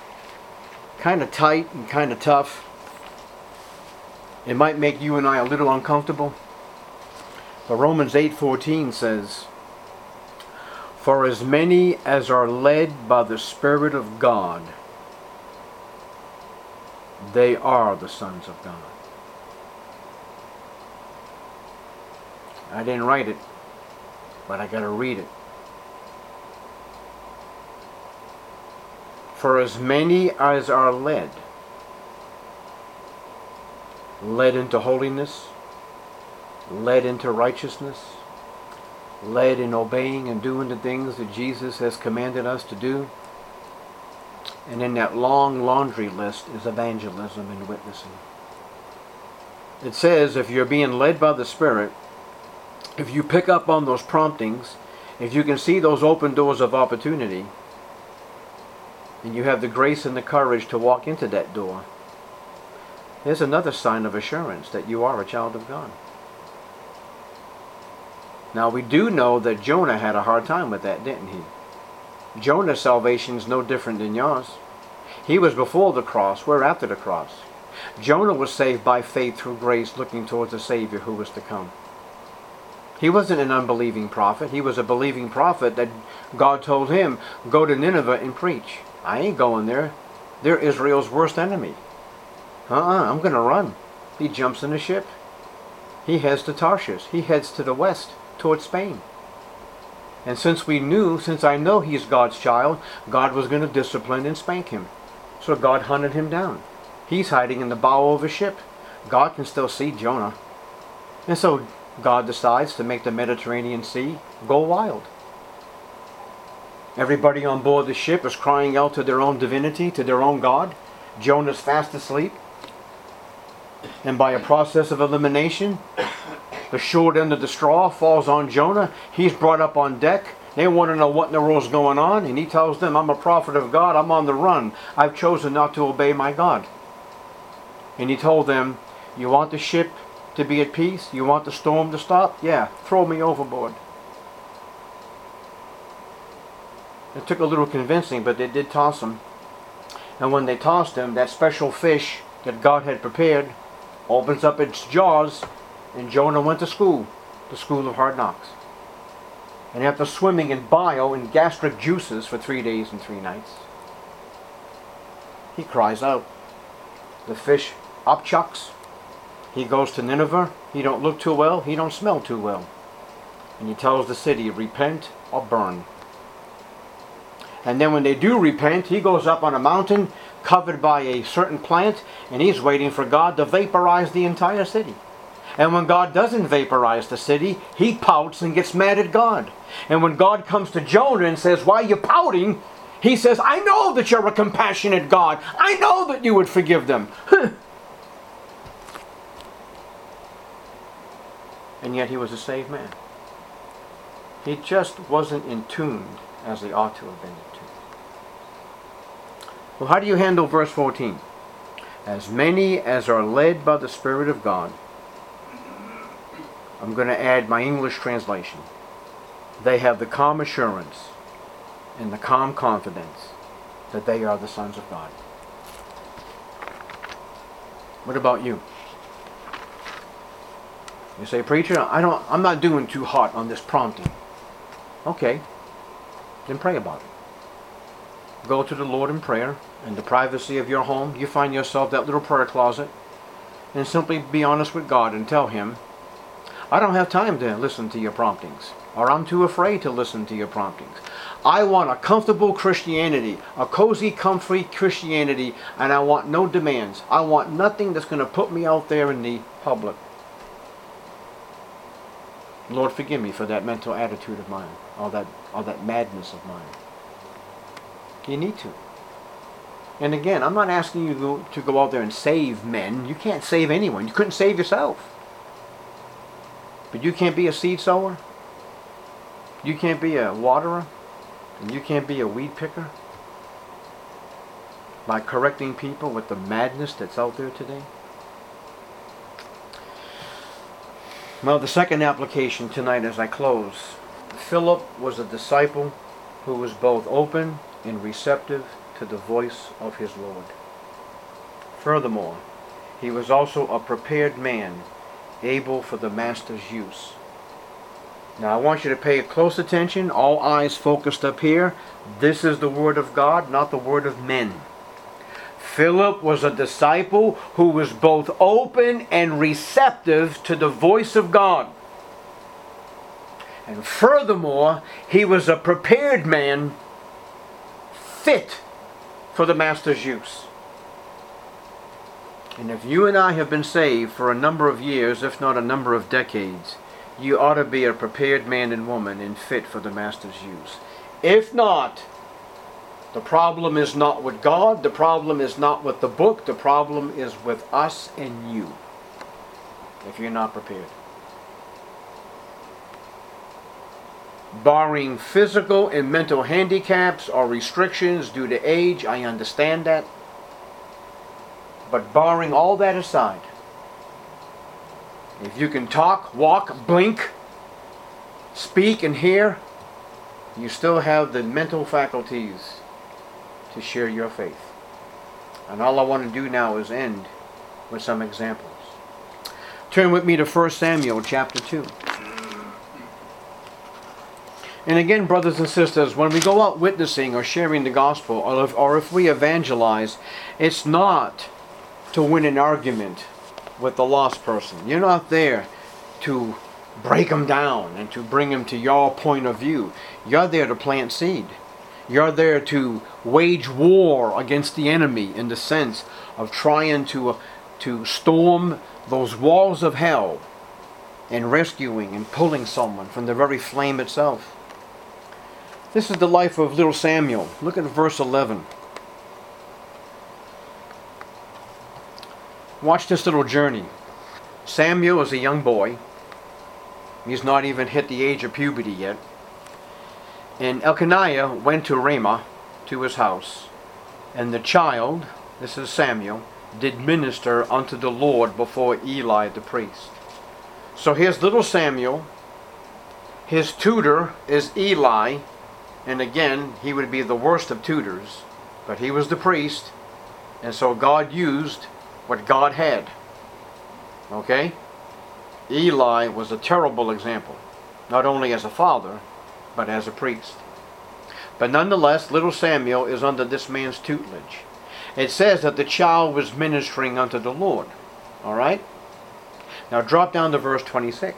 tight and kind of tough. It might make you and I a little uncomfortable. But Romans 8:14 says, "For as many as are led by the Spirit of God, they are the sons of God." I didn't write it, but I got to read it. For as many as are led into holiness, led into righteousness, led in obeying and doing the things that Jesus has commanded us to do. And in that long laundry list is evangelism and witnessing. It says if you're being led by the Spirit, if you pick up on those promptings, if you can see those open doors of opportunity, and you have the grace and the courage to walk into that door, there's another sign of assurance that you are a child of God. Now we do know that Jonah had a hard time with that, didn't he? Jonah's salvation is no different than yours. He was before the cross, we're after the cross. Jonah was saved by faith through grace, looking towards the Savior who was to come. He wasn't an unbelieving prophet. He was a believing prophet that God told him, go to Nineveh and preach. I ain't going there. They're Israel's worst enemy. I'm going to run. He jumps in the ship. He heads to Tarshish. He heads to the west, towards Spain. And since I know he's God's child, God was going to discipline and spank him. So God hunted him down. He's hiding in the bow of a ship. God can still see Jonah. And so God decides to make the Mediterranean Sea go wild. Everybody on board the ship is crying out to their own divinity, to their own God. Jonah's fast asleep. And by a process of elimination, the short end of the straw falls on Jonah. He's brought up on deck. They want to know what in the world's going on. And he tells them, I'm a prophet of God. I'm on the run. I've chosen not to obey my God. And he told them, you want the ship to be at peace? You want the storm to stop? Yeah, throw me overboard. It took a little convincing, but they did toss him. And when they tossed him, that special fish that God had prepared opens up its jaws, and Jonah went to school, the school of hard knocks. And after swimming in bile and gastric juices for 3 days and 3 nights, he cries out. The fish upchucks. He goes to Nineveh. He don't look too well. He don't smell too well. And he tells the city, repent or burn. And then when they do repent, he goes up on a mountain covered by a certain plant, and he's waiting for God to vaporize the entire city. And when God doesn't vaporize the city, he pouts and gets mad at God. And when God comes to Jonah and says, why are you pouting? He says, I know that you're a compassionate God. I know that you would forgive them. And yet he was a saved man. He just wasn't in tune as he ought to have been in tune. Well, how do you handle verse 14? As many as are led by the Spirit of God. I'm going to add my English translation. They have the calm assurance and the calm confidence that they are the sons of God. What about you? You say, preacher, I'm not doing too hot on this prompting. Okay, then pray about it. Go to the Lord in prayer. In the privacy of your home, you find yourself that little prayer closet, and simply be honest with God and tell Him, I don't have time to listen to your promptings, or I'm too afraid to listen to your promptings. I want a comfortable Christianity, a cozy, comfy Christianity, and I want no demands. I want nothing that's going to put me out there in the public. Lord, forgive me for that mental attitude of mine, all that madness of mine. You need to. And again, I'm not asking you to go out there and save men. You can't save anyone. You couldn't save yourself. But you can't be a seed sower. You can't be a waterer. And you can't be a weed picker. By correcting people with the madness that's out there today. Well, the second application tonight as I close. Philip was a disciple who was both open and receptive to the voice of his Lord. Furthermore, he was also a prepared man, able for the Master's use. Now I want you to pay close attention, all eyes focused up here. This is the Word of God, not the word of men. Philip was a disciple who was both open and receptive to the voice of God. And furthermore, he was a prepared man, fit for the Master's use. And if you and I have been saved for a number of years, if not a number of decades, you ought to be a prepared man and woman and fit for the Master's use. If not, the problem is not with God, the problem is not with the book, the problem is with us and you, if you're not prepared. barring physical and mental handicaps or restrictions due to age. I understand that. But barring all that aside, if you can talk, walk, blink, speak, and hear, you still have the mental faculties to share your faith. And all I want to do now is end with some examples. Turn with me to 1 Samuel chapter 2. And again, brothers and sisters, when we go out witnessing or sharing the gospel, or if we evangelize, it's not to win an argument with the lost person. You're not there to break them down and to bring them to your point of view. You're there to plant seed. You're there to wage war against the enemy in the sense of trying to storm those walls of hell and rescuing and pulling someone from the very flame itself. This is the life of little Samuel. Look at verse 11. Watch this little journey. Samuel is a young boy. He's not even hit the age of puberty yet. And Elkanah went to Ramah, to his house. And the child, this is Samuel, did minister unto the Lord before Eli the priest. So here's little Samuel. His tutor is Eli. And again, he would be the worst of tutors. But he was the priest. And so God used what God had. Okay? Eli was a terrible example. Not only as a father, but as a priest. But nonetheless, little Samuel is under this man's tutelage. It says that the child was ministering unto the Lord. Alright? Now drop down to verse 26.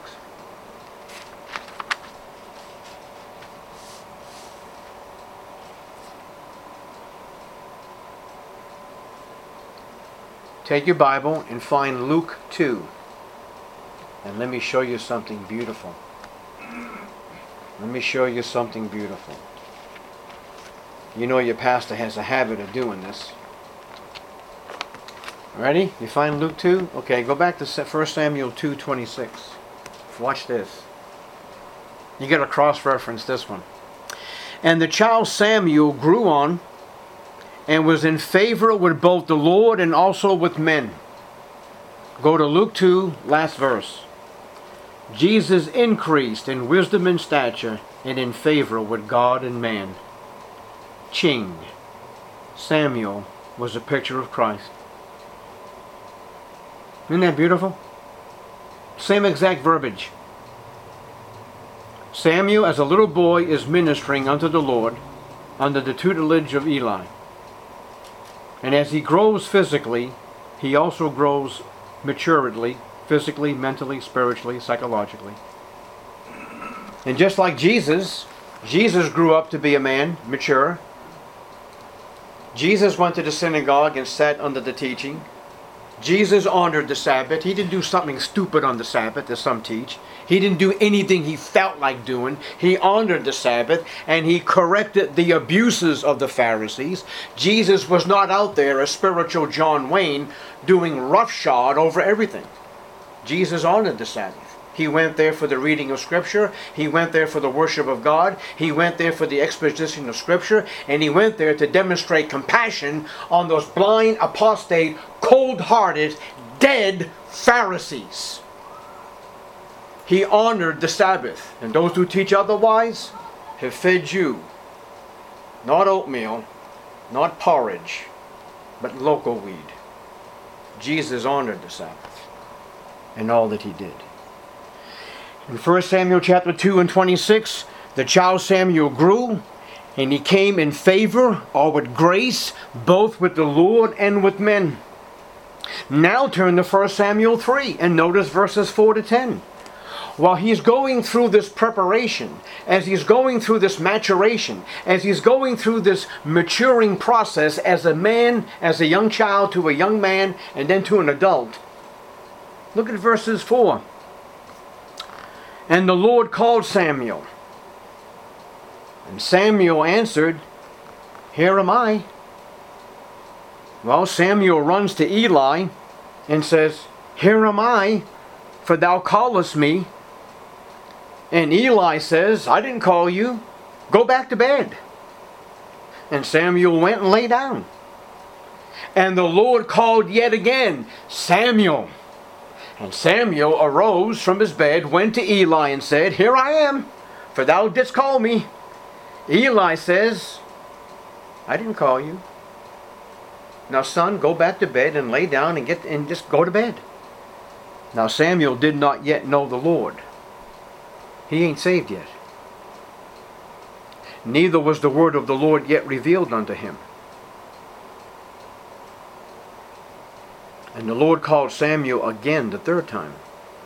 Take your Bible and find Luke 2. And let me show you something beautiful. Let me show you something beautiful. You know your pastor has a habit of doing this. Ready? You find Luke 2? Okay, go back to 1 Samuel 2:26. Watch this. You got to cross-reference this one. And the child Samuel grew on and was in favor with both the Lord and also with men. Go to Luke 2, last verse. Jesus increased in wisdom and stature and in favor with God and man. Ching. Samuel was a picture of Christ. Isn't that beautiful? Same exact verbiage. Samuel, as a little boy, is ministering unto the Lord under the tutelage of Eli. And as he grows physically, he also grows maturely, physically, mentally, spiritually, psychologically. And just like Jesus grew up to be a man, mature. Jesus went to the synagogue and sat under the teaching. Jesus honored the Sabbath. He didn't do something stupid on the Sabbath, as some teach. He didn't do anything he felt like doing. He honored the Sabbath, and he corrected the abuses of the Pharisees. Jesus was not out there as spiritual John Wayne doing roughshod over everything. Jesus honored the Sabbath. He went there for the reading of Scripture. He went there for the worship of God. He went there for the exposition of Scripture. And he went there to demonstrate compassion on those blind, apostate, cold-hearted, dead Pharisees. He honored the Sabbath. And those who teach otherwise have fed you not oatmeal, not porridge, but local weed. Jesus honored the Sabbath and all that he did. In 1 Samuel chapter 2 and 26, the child Samuel grew, and he came in favor or with grace, both with the Lord and with men. Now turn to 1 Samuel 3 and notice verses 4 to 10. While he's going through this preparation, as he's going through this maturation, as he's going through this maturing process as a man, as a young child to a young man, and then to an adult, look at verses 4. And the Lord called Samuel. And Samuel answered, Here am I. Well, Samuel runs to Eli and says, Here am I, for thou callest me. And Eli says, I didn't call you. Go back to bed. And Samuel went and lay down. And the Lord called yet again, Samuel. And Samuel arose from his bed, went to Eli and said, Here I am, for thou didst call me. Eli says, I didn't call you. Now son, go back to bed and lay down and just go to bed. Now Samuel did not yet know the Lord. He ain't saved yet. Neither was the word of the Lord yet revealed unto him. And the Lord called Samuel again the third time.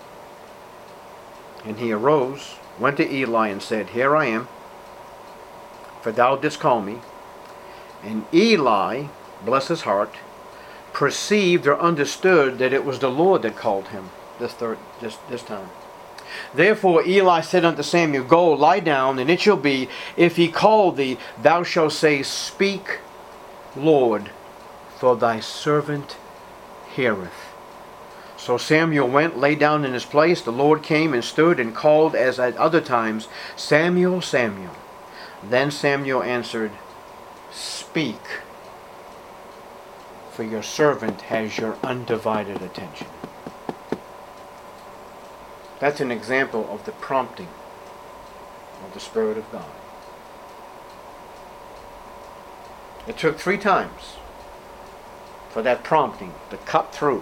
And he arose, went to Eli, and said, Here I am, for thou didst call me. And Eli, bless his heart, perceived or understood that it was the Lord that called him this time. Therefore Eli said unto Samuel, Go, lie down, and it shall be, if he call thee, thou shalt say, Speak, Lord, for thy servant heareth. So Samuel went, lay down in his place. The Lord came and stood and called as at other times, Samuel, Samuel. Then Samuel answered, Speak, for your servant has your undivided attention. That's an example of the prompting of the Spirit of God. It took 3 times for that prompting to cut through.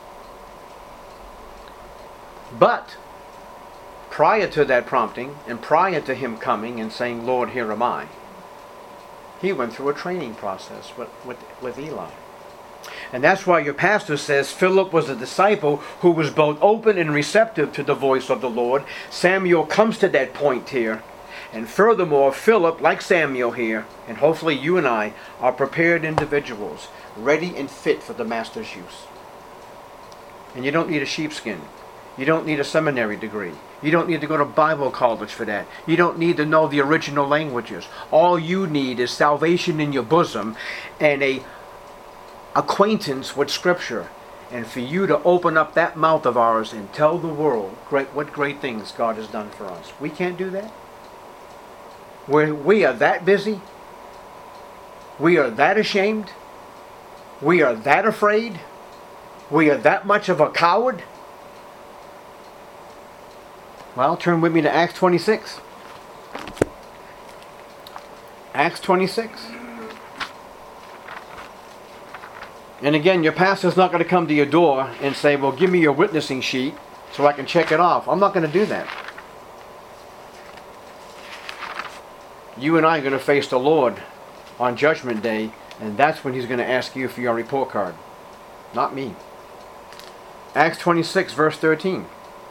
But prior to that prompting, and prior to him coming and saying, Lord, here am I, he went through a training process with Eli. And that's why your pastor says Philip was a disciple who was both open and receptive to the voice of the Lord. Samuel comes to that point here. And furthermore, Philip, like Samuel here, and hopefully you and I, are prepared individuals, ready and fit for the master's use. And you don't need a sheepskin. You don't need a seminary degree. You don't need to go to Bible college for that. You don't need to know the original languages. All you need is salvation in your bosom and a acquaintance with Scripture, and for you to open up that mouth of ours and tell the world what great things God has done for us. We can't do that. We are that busy. We are that ashamed. We are that afraid. We are that much of a coward. Well, turn with me to Acts 26. Acts 26. And again, your pastor's not going to come to your door and say, well, give me your witnessing sheet so I can check it off. I'm not going to do that. You and I are going to face the Lord on Judgment Day, and that's when He's going to ask you for your report card. Not me. Acts 26, verse 13.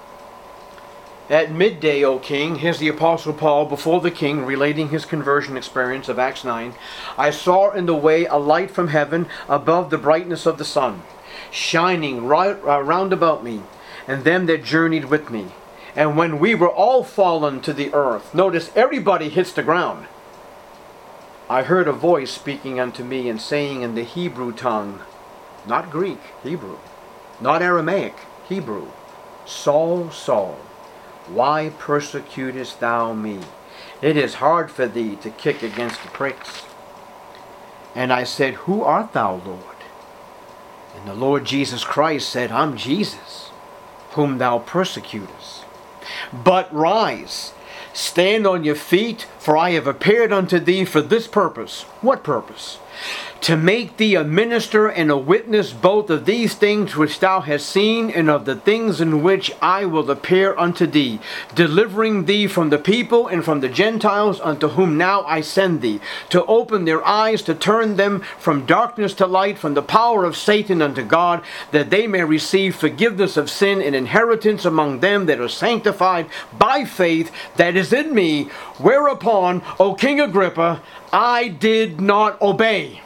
At midday, O king, here's the Apostle Paul before the king relating his conversion experience of Acts 9. I saw in the way a light from heaven above the brightness of the sun, shining right round about me, and them that journeyed with me. And when we were all fallen to the earth, notice everybody hits the ground, I heard a voice speaking unto me and saying in the Hebrew tongue, not Greek, Hebrew, not Aramaic, Hebrew, Saul, Saul, why persecutest thou me? It is hard for thee to kick against the pricks. And I said, Who art thou, Lord? And the Lord Jesus Christ said, I'm Jesus, whom thou persecutest. But rise, stand on your feet, for I have appeared unto thee for this purpose. What purpose? To make thee a minister and a witness both of these things which thou hast seen, and of the things in which I will appear unto thee, delivering thee from the people and from the Gentiles, unto whom now I send thee, to open their eyes, to turn them from darkness to light, from the power of Satan unto God, that they may receive forgiveness of sin and inheritance among them that are sanctified by faith that is in me, whereupon, O King Agrippa, I did not obey.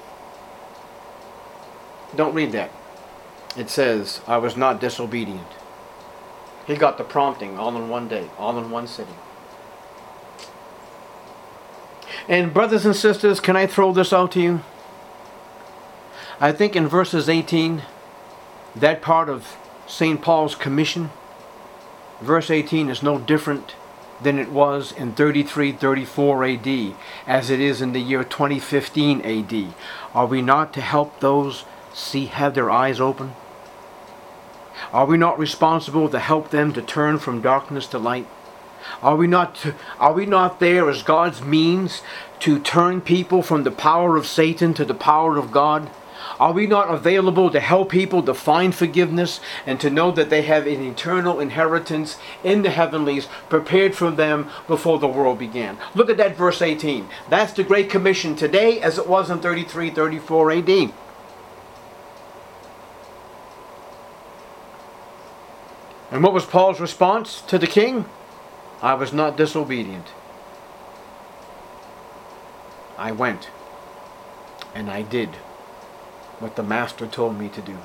Don't read that. It says, I was not disobedient. He got the prompting all in one day, all in one sitting. And brothers and sisters, can I throw this out to you? I think in verses 18, that part of St. Paul's commission, verse 18 is no different than it was in 33-34 AD, as it is in the year 2015 AD? Are we not to help those have their eyes open? Are we not responsible to help them to turn from darkness to light? Are we not there as God's means to turn people from the power of Satan to the power of God? Are we not available to help people to find forgiveness and to know that they have an eternal inheritance in the heavenlies prepared for them before the world began? Look at that verse 18. That's the Great Commission today as it was in 33-34 AD. And what was Paul's response to the king? I was not disobedient. I went and I did what the master told me to do.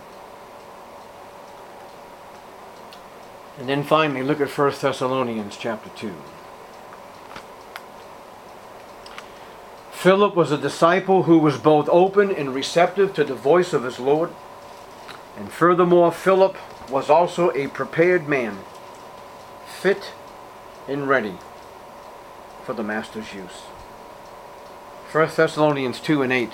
And then finally, look at 1 Thessalonians chapter 2. Philip was a disciple who was both open and receptive to the voice of his Lord. And furthermore, Philip was also a prepared man, fit and ready for the master's use. 1 Thessalonians 2:8.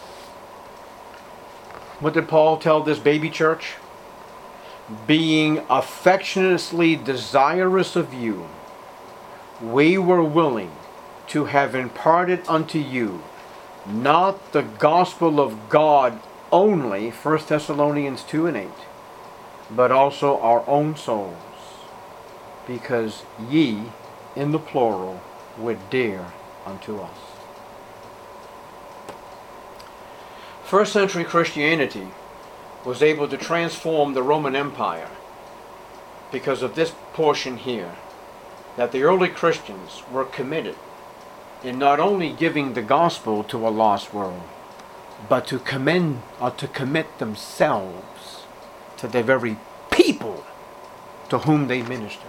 What did Paul tell this baby church? Being affectionately desirous of you, we were willing to have imparted unto you not the gospel of God only, 1 Thessalonians 2:8, but also our own souls, because ye, in the plural, were dear unto us. First century Christianity was able to transform the Roman Empire because of this portion here, that the early Christians were committed in not only giving the gospel to a lost world, but to commit themselves to the very people to whom they ministered.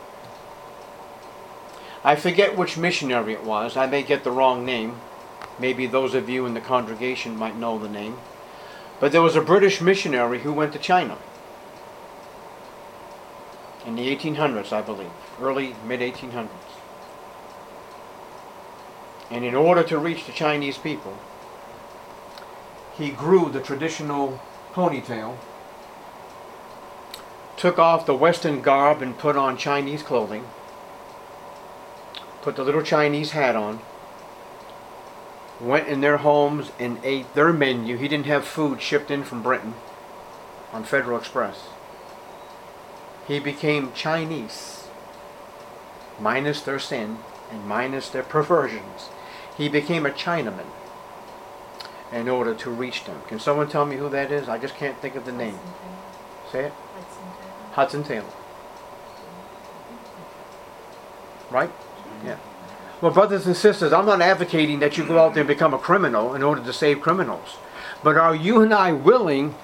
I forget which missionary it was. I may get the wrong name. Maybe those of you in the congregation might know the name. But there was a British missionary who went to China in the 1800s, I believe, early, mid-1800s. And in order to reach the Chinese people, he grew the traditional ponytail, took off the Western garb and put on Chinese clothing, put the little Chinese hat on, went in their homes and ate their menu. He didn't have food shipped in from Britain on Federal Express. He became Chinese, minus their sin and minus their perversions. He became a Chinaman in order to reach them. Can someone tell me who that is? I just can't think of the name. Say it. Hudson Taylor. Right? Yeah. Well, brothers and sisters, I'm not advocating that you go out there and become a criminal in order to save criminals. But are you and I willing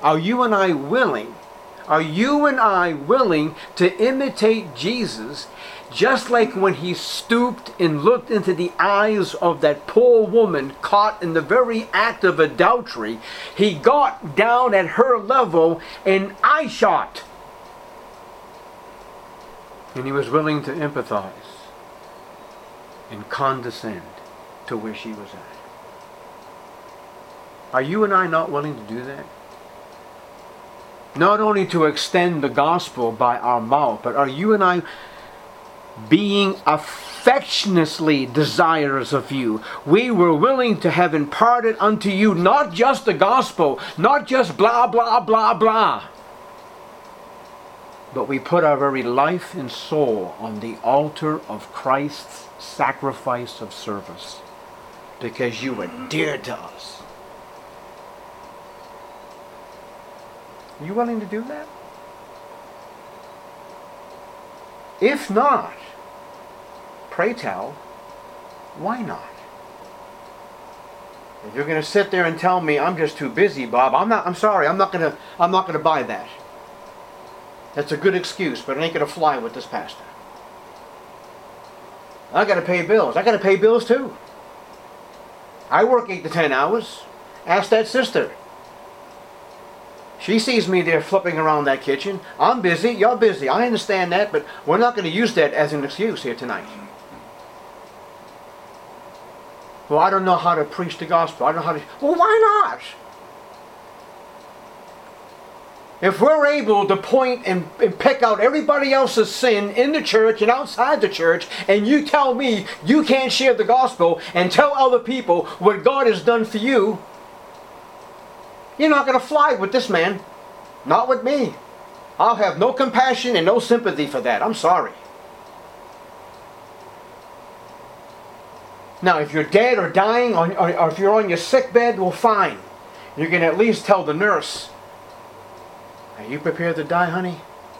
to imitate Jesus, just like when he stooped and looked into the eyes of that poor woman caught in the very act of adultery? He got down at her level and eye shot. And he was willing to empathize and condescend to where she was at. Are you and I not willing to do that? Not only to extend the gospel by our mouth, but are you and I being affectionately desirous of you? We were willing to have imparted unto you not just the gospel, not just blah, blah, blah, blah, but we put our very life and soul on the altar of Christ's sacrifice of service because you were dear to us. Are you willing to do that? If not, pray tell, why not? If you're going to sit there and tell me I'm just too busy, Bob, I'm sorry, I'm not going to buy that. That's a good excuse, but it ain't going to fly with this pastor. I got to pay bills. I got to pay bills too. I work 8 to 10 hours. Ask that sister. She sees me there flipping around that kitchen. I'm busy. You're busy. I understand that, but we're not going to use that as an excuse here tonight. Well, I don't know how to preach the gospel. I don't know how to... Well, why not? If we're able to point and pick out everybody else's sin in the church and outside the church, and you tell me you can't share the gospel and tell other people what God has done for you, you're not going to fly with this man. Not with me. I'll have no compassion and no sympathy for that. I'm sorry. Now, if you're dead or dying, or if you're on your sick bed, well, fine. You can at least tell the nurse, are you prepared to die, honey?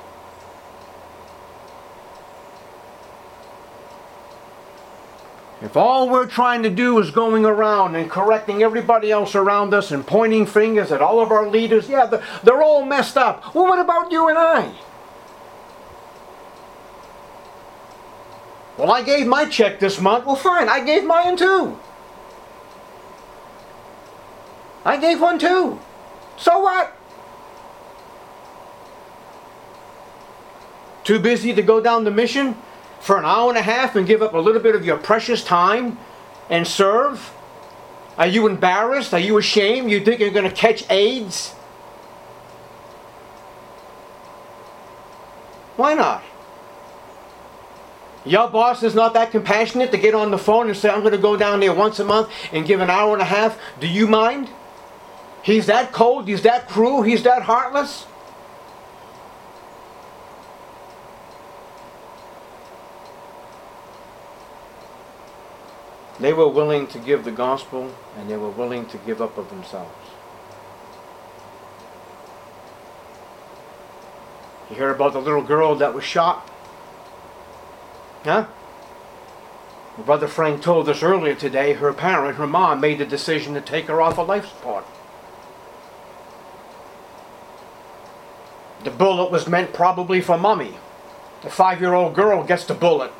If all we're trying to do is going around and correcting everybody else around us and pointing fingers at all of our leaders, yeah, they're all messed up. Well, what about you and I? Well, I gave my check this month. Well, fine, I gave mine too. I gave one too. So what? Too busy to go down the mission for an hour and a half and give up a little bit of your precious time and serve? Are you embarrassed? Are you ashamed? You think you're going to catch AIDS? Why not? Your boss is not that compassionate to get on the phone and say, I'm going to go down there once a month and give an hour and a half. Do you mind? He's that cold, he's that cruel, he's that heartless? They were willing to give the gospel, and they were willing to give up of themselves. You hear about the little girl that was shot? Huh? Well, Brother Frank told us earlier today, her parent, her mom, made the decision to take her off of life support. The bullet was meant probably for Mommy. The 5-year-old girl gets the bullet.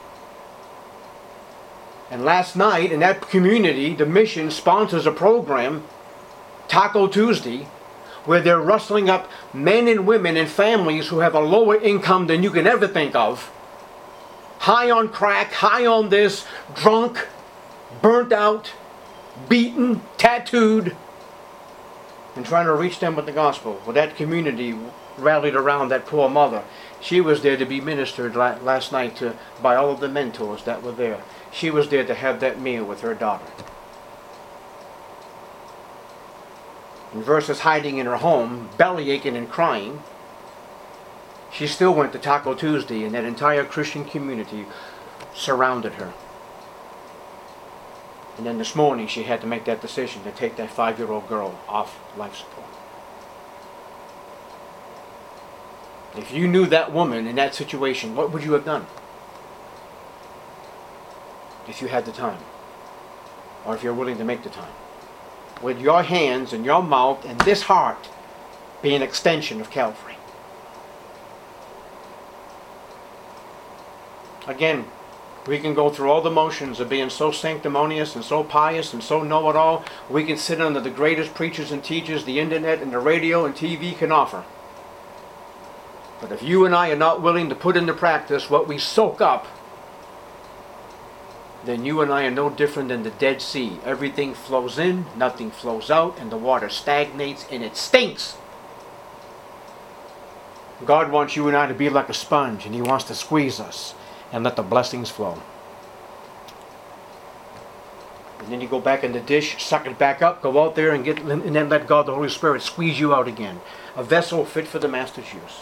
And last night, in that community, the mission sponsors a program, Taco Tuesday, where they're rustling up men and women and families who have a lower income than you can ever think of. High on crack, high on this, drunk, burnt out, beaten, tattooed, and trying to reach them with the gospel. Well, that community rallied around that poor mother. She was there to be ministered last night by all of the mentors that were there. She was there to have that meal with her daughter. And versus hiding in her home, belly aching and crying, she still went to Taco Tuesday, and that entire Christian community surrounded her. And then this morning she had to make that decision to take that 5-year-old girl off life support. If you knew that woman in that situation, what would you have done? If you had the time, or if you're willing to make the time, with your hands and your mouth and this heart be an extension of Calvary. Again, we can go through all the motions of being so sanctimonious and so pious and so know-it-all. We can sit under the greatest preachers and teachers the internet and the radio and TV can offer. But if you and I are not willing to put into practice what we soak up, then you and I are no different than the Dead Sea. Everything flows in, nothing flows out, and the water stagnates and it stinks. God wants you and I to be like a sponge, and He wants to squeeze us and let the blessings flow. And then you go back in the dish, suck it back up, go out there and then let God, the Holy Spirit, squeeze you out again. A vessel fit for the Master's use.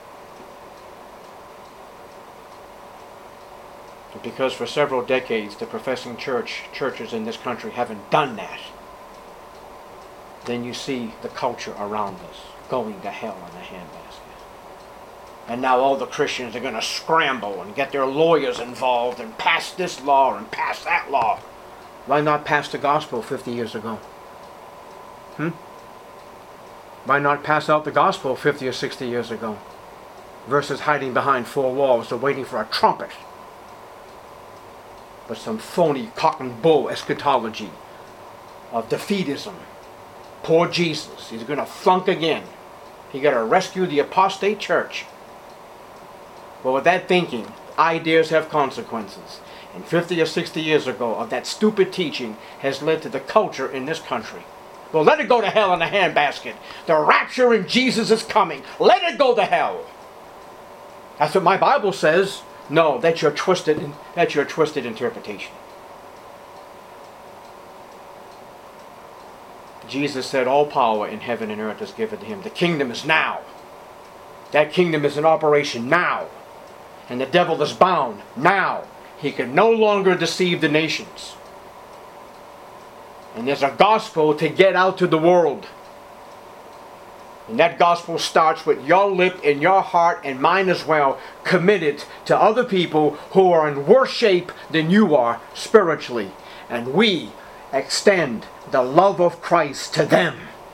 Because for several decades the professing churches in this country haven't done that, then you see the culture around us going to hell in a handbasket. And now all the Christians are going to scramble and get their lawyers involved and pass this law and pass that law. Why not pass the gospel 50 years ago? Why not pass out the gospel 50 or 60 years ago? Versus hiding behind 4 walls or waiting for a trumpet. But some phony cock and bull eschatology of defeatism. Poor Jesus, He's going to flunk again. He's got to rescue the apostate church. Well, with that thinking, ideas have consequences. and 50 or 60 years ago of that stupid teaching has led to the culture in this country. Well, let it go to hell in a handbasket. The rapture in Jesus is coming. Let it go to hell. That's what my Bible says. No, that's your twisted interpretation. Jesus said all power in heaven and earth is given to him. The kingdom is now. That kingdom is in operation now. And the devil is bound now. He can no longer deceive the nations. And there's a gospel to get out to the world. And that gospel starts with your lip and your heart and mine as well, committed to other people who are in worse shape than you are spiritually. And we extend the love of Christ to them.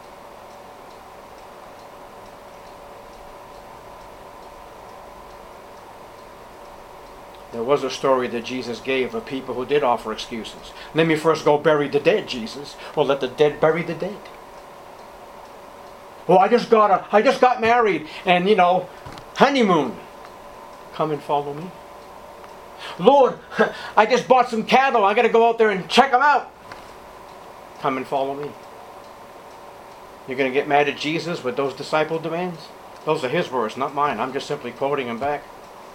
There was a story that Jesus gave of people who did offer excuses. Let me first go bury the dead, Jesus. Well, let the dead bury the dead. Well, I just got married and, honeymoon. Come and follow me. Lord, I just bought some cattle. I got to go out there and check them out. Come and follow me. You're going to get mad at Jesus with those disciple demands? Those are his words, not mine. I'm just simply quoting him back.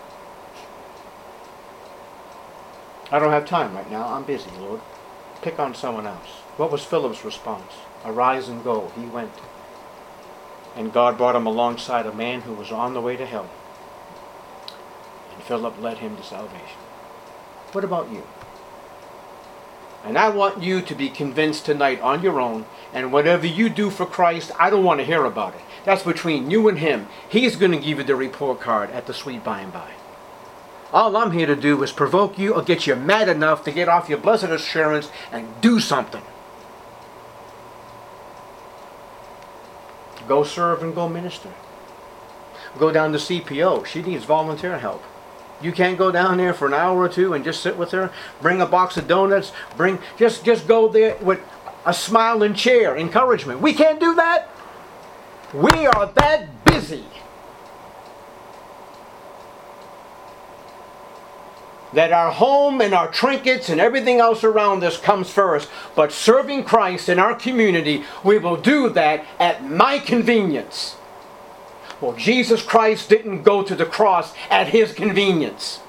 I don't have time right now. I'm busy, Lord. Pick on someone else. What was Philip's response? Arise and go. He went. And God brought him alongside a man who was on the way to hell. And Philip led him to salvation. What about you? And I want you to be convinced tonight on your own, and whatever you do for Christ, I don't want to hear about it. That's between you and him. He's going to give you the report card at the sweet by and by. All I'm here to do is provoke you or get you mad enough to get off your blessed assurance and do something. Go serve and go minister. Go down to CPO. She needs volunteer help. You can't go down there for an hour or two and just sit with her. Bring a box of donuts. Just go there with a smiling chair. Encouragement. We can't do that. We are that busy that our home and our trinkets and everything else around us comes first. But serving Christ in our community, we will do that at my convenience. Well, Jesus Christ didn't go to the cross at his convenience.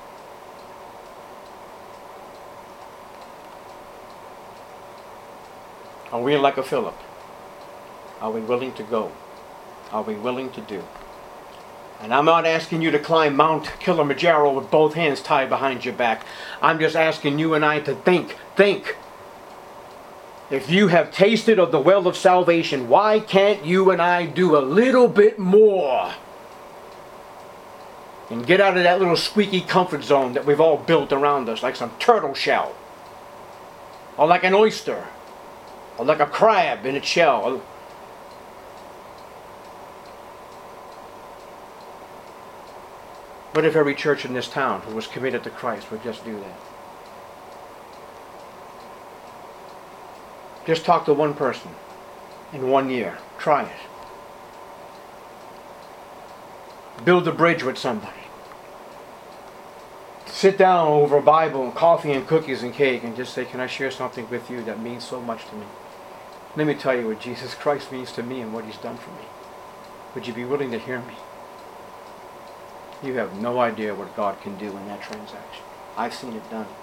Are we like a Philip? Are we willing to go? Are we willing to do? And I'm not asking you to climb Mount Kilimanjaro with both hands tied behind your back. I'm just asking you and I to think. If you have tasted of the well of salvation, why can't you and I do a little bit more? And get out of that little squeaky comfort zone that we've all built around us, like some turtle shell. Or like an oyster. Or like a crab in its shell. What if every church in this town who was committed to Christ would just do that? Just talk to one person in 1 year. Try it. Build a bridge with somebody. Sit down over a Bible and coffee and cookies and cake and just say, can I share something with you that means so much to me? Let me tell you what Jesus Christ means to me and what he's done for me. Would you be willing to hear me? You have no idea what God can do in that transaction. I've seen it done.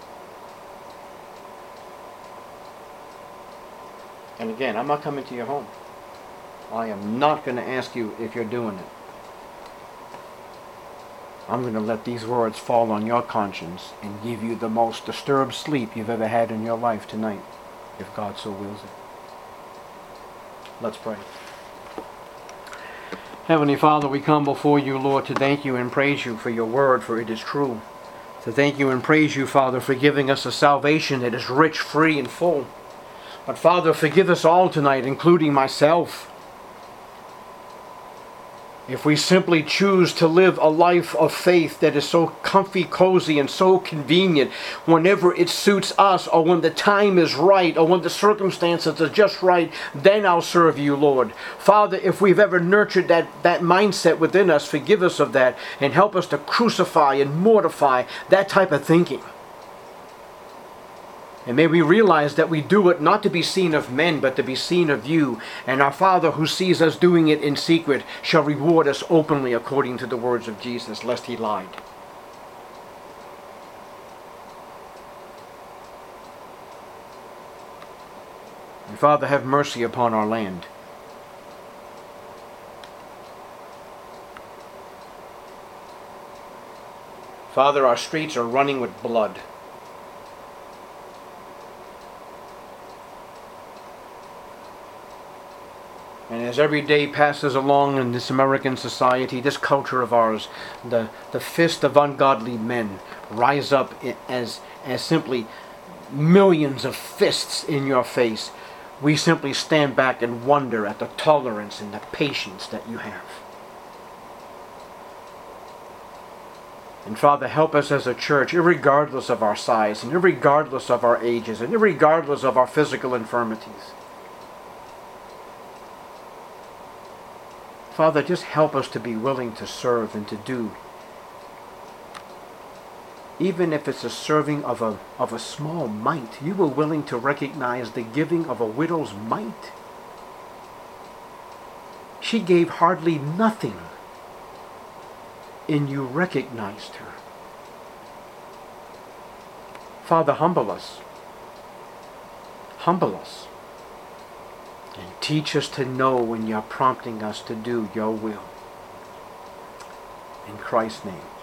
And again, I'm not coming to your home. I am not going to ask you if you're doing it. I'm going to let these words fall on your conscience and give you the most disturbed sleep you've ever had in your life tonight, if God so wills it. Let's pray. Heavenly Father, we come before you, Lord, to thank you and praise you for your word, for it is true. To thank you and praise you, Father, for giving us a salvation that is rich, free, and full. But Father, forgive us all tonight, including myself, if we simply choose to live a life of faith that is so comfy, cozy, and so convenient whenever it suits us, or when the time is right, or when the circumstances are just right, then I'll serve you, Lord. Father, if we've ever nurtured that mindset within us, forgive us of that and help us to crucify and mortify that type of thinking. And may we realize that we do it not to be seen of men, but to be seen of you. And our Father who sees us doing it in secret shall reward us openly according to the words of Jesus, lest he lied. And Father, have mercy upon our land. Father, our streets are running with blood. And as every day passes along in this American society, this culture of ours, the fist of ungodly men rise up as simply millions of fists in your face. We simply stand back and wonder at the tolerance and the patience that you have. And Father, help us as a church, irregardless of our size, and irregardless of our ages, and irregardless of our physical infirmities. Father, just help us to be willing to serve and to do. Even if it's a serving of a small mite, you were willing to recognize the giving of a widow's mite. She gave hardly nothing, and you recognized her. Father, humble us. Humble us. And teach us to know when you're prompting us to do your will. In Christ's name.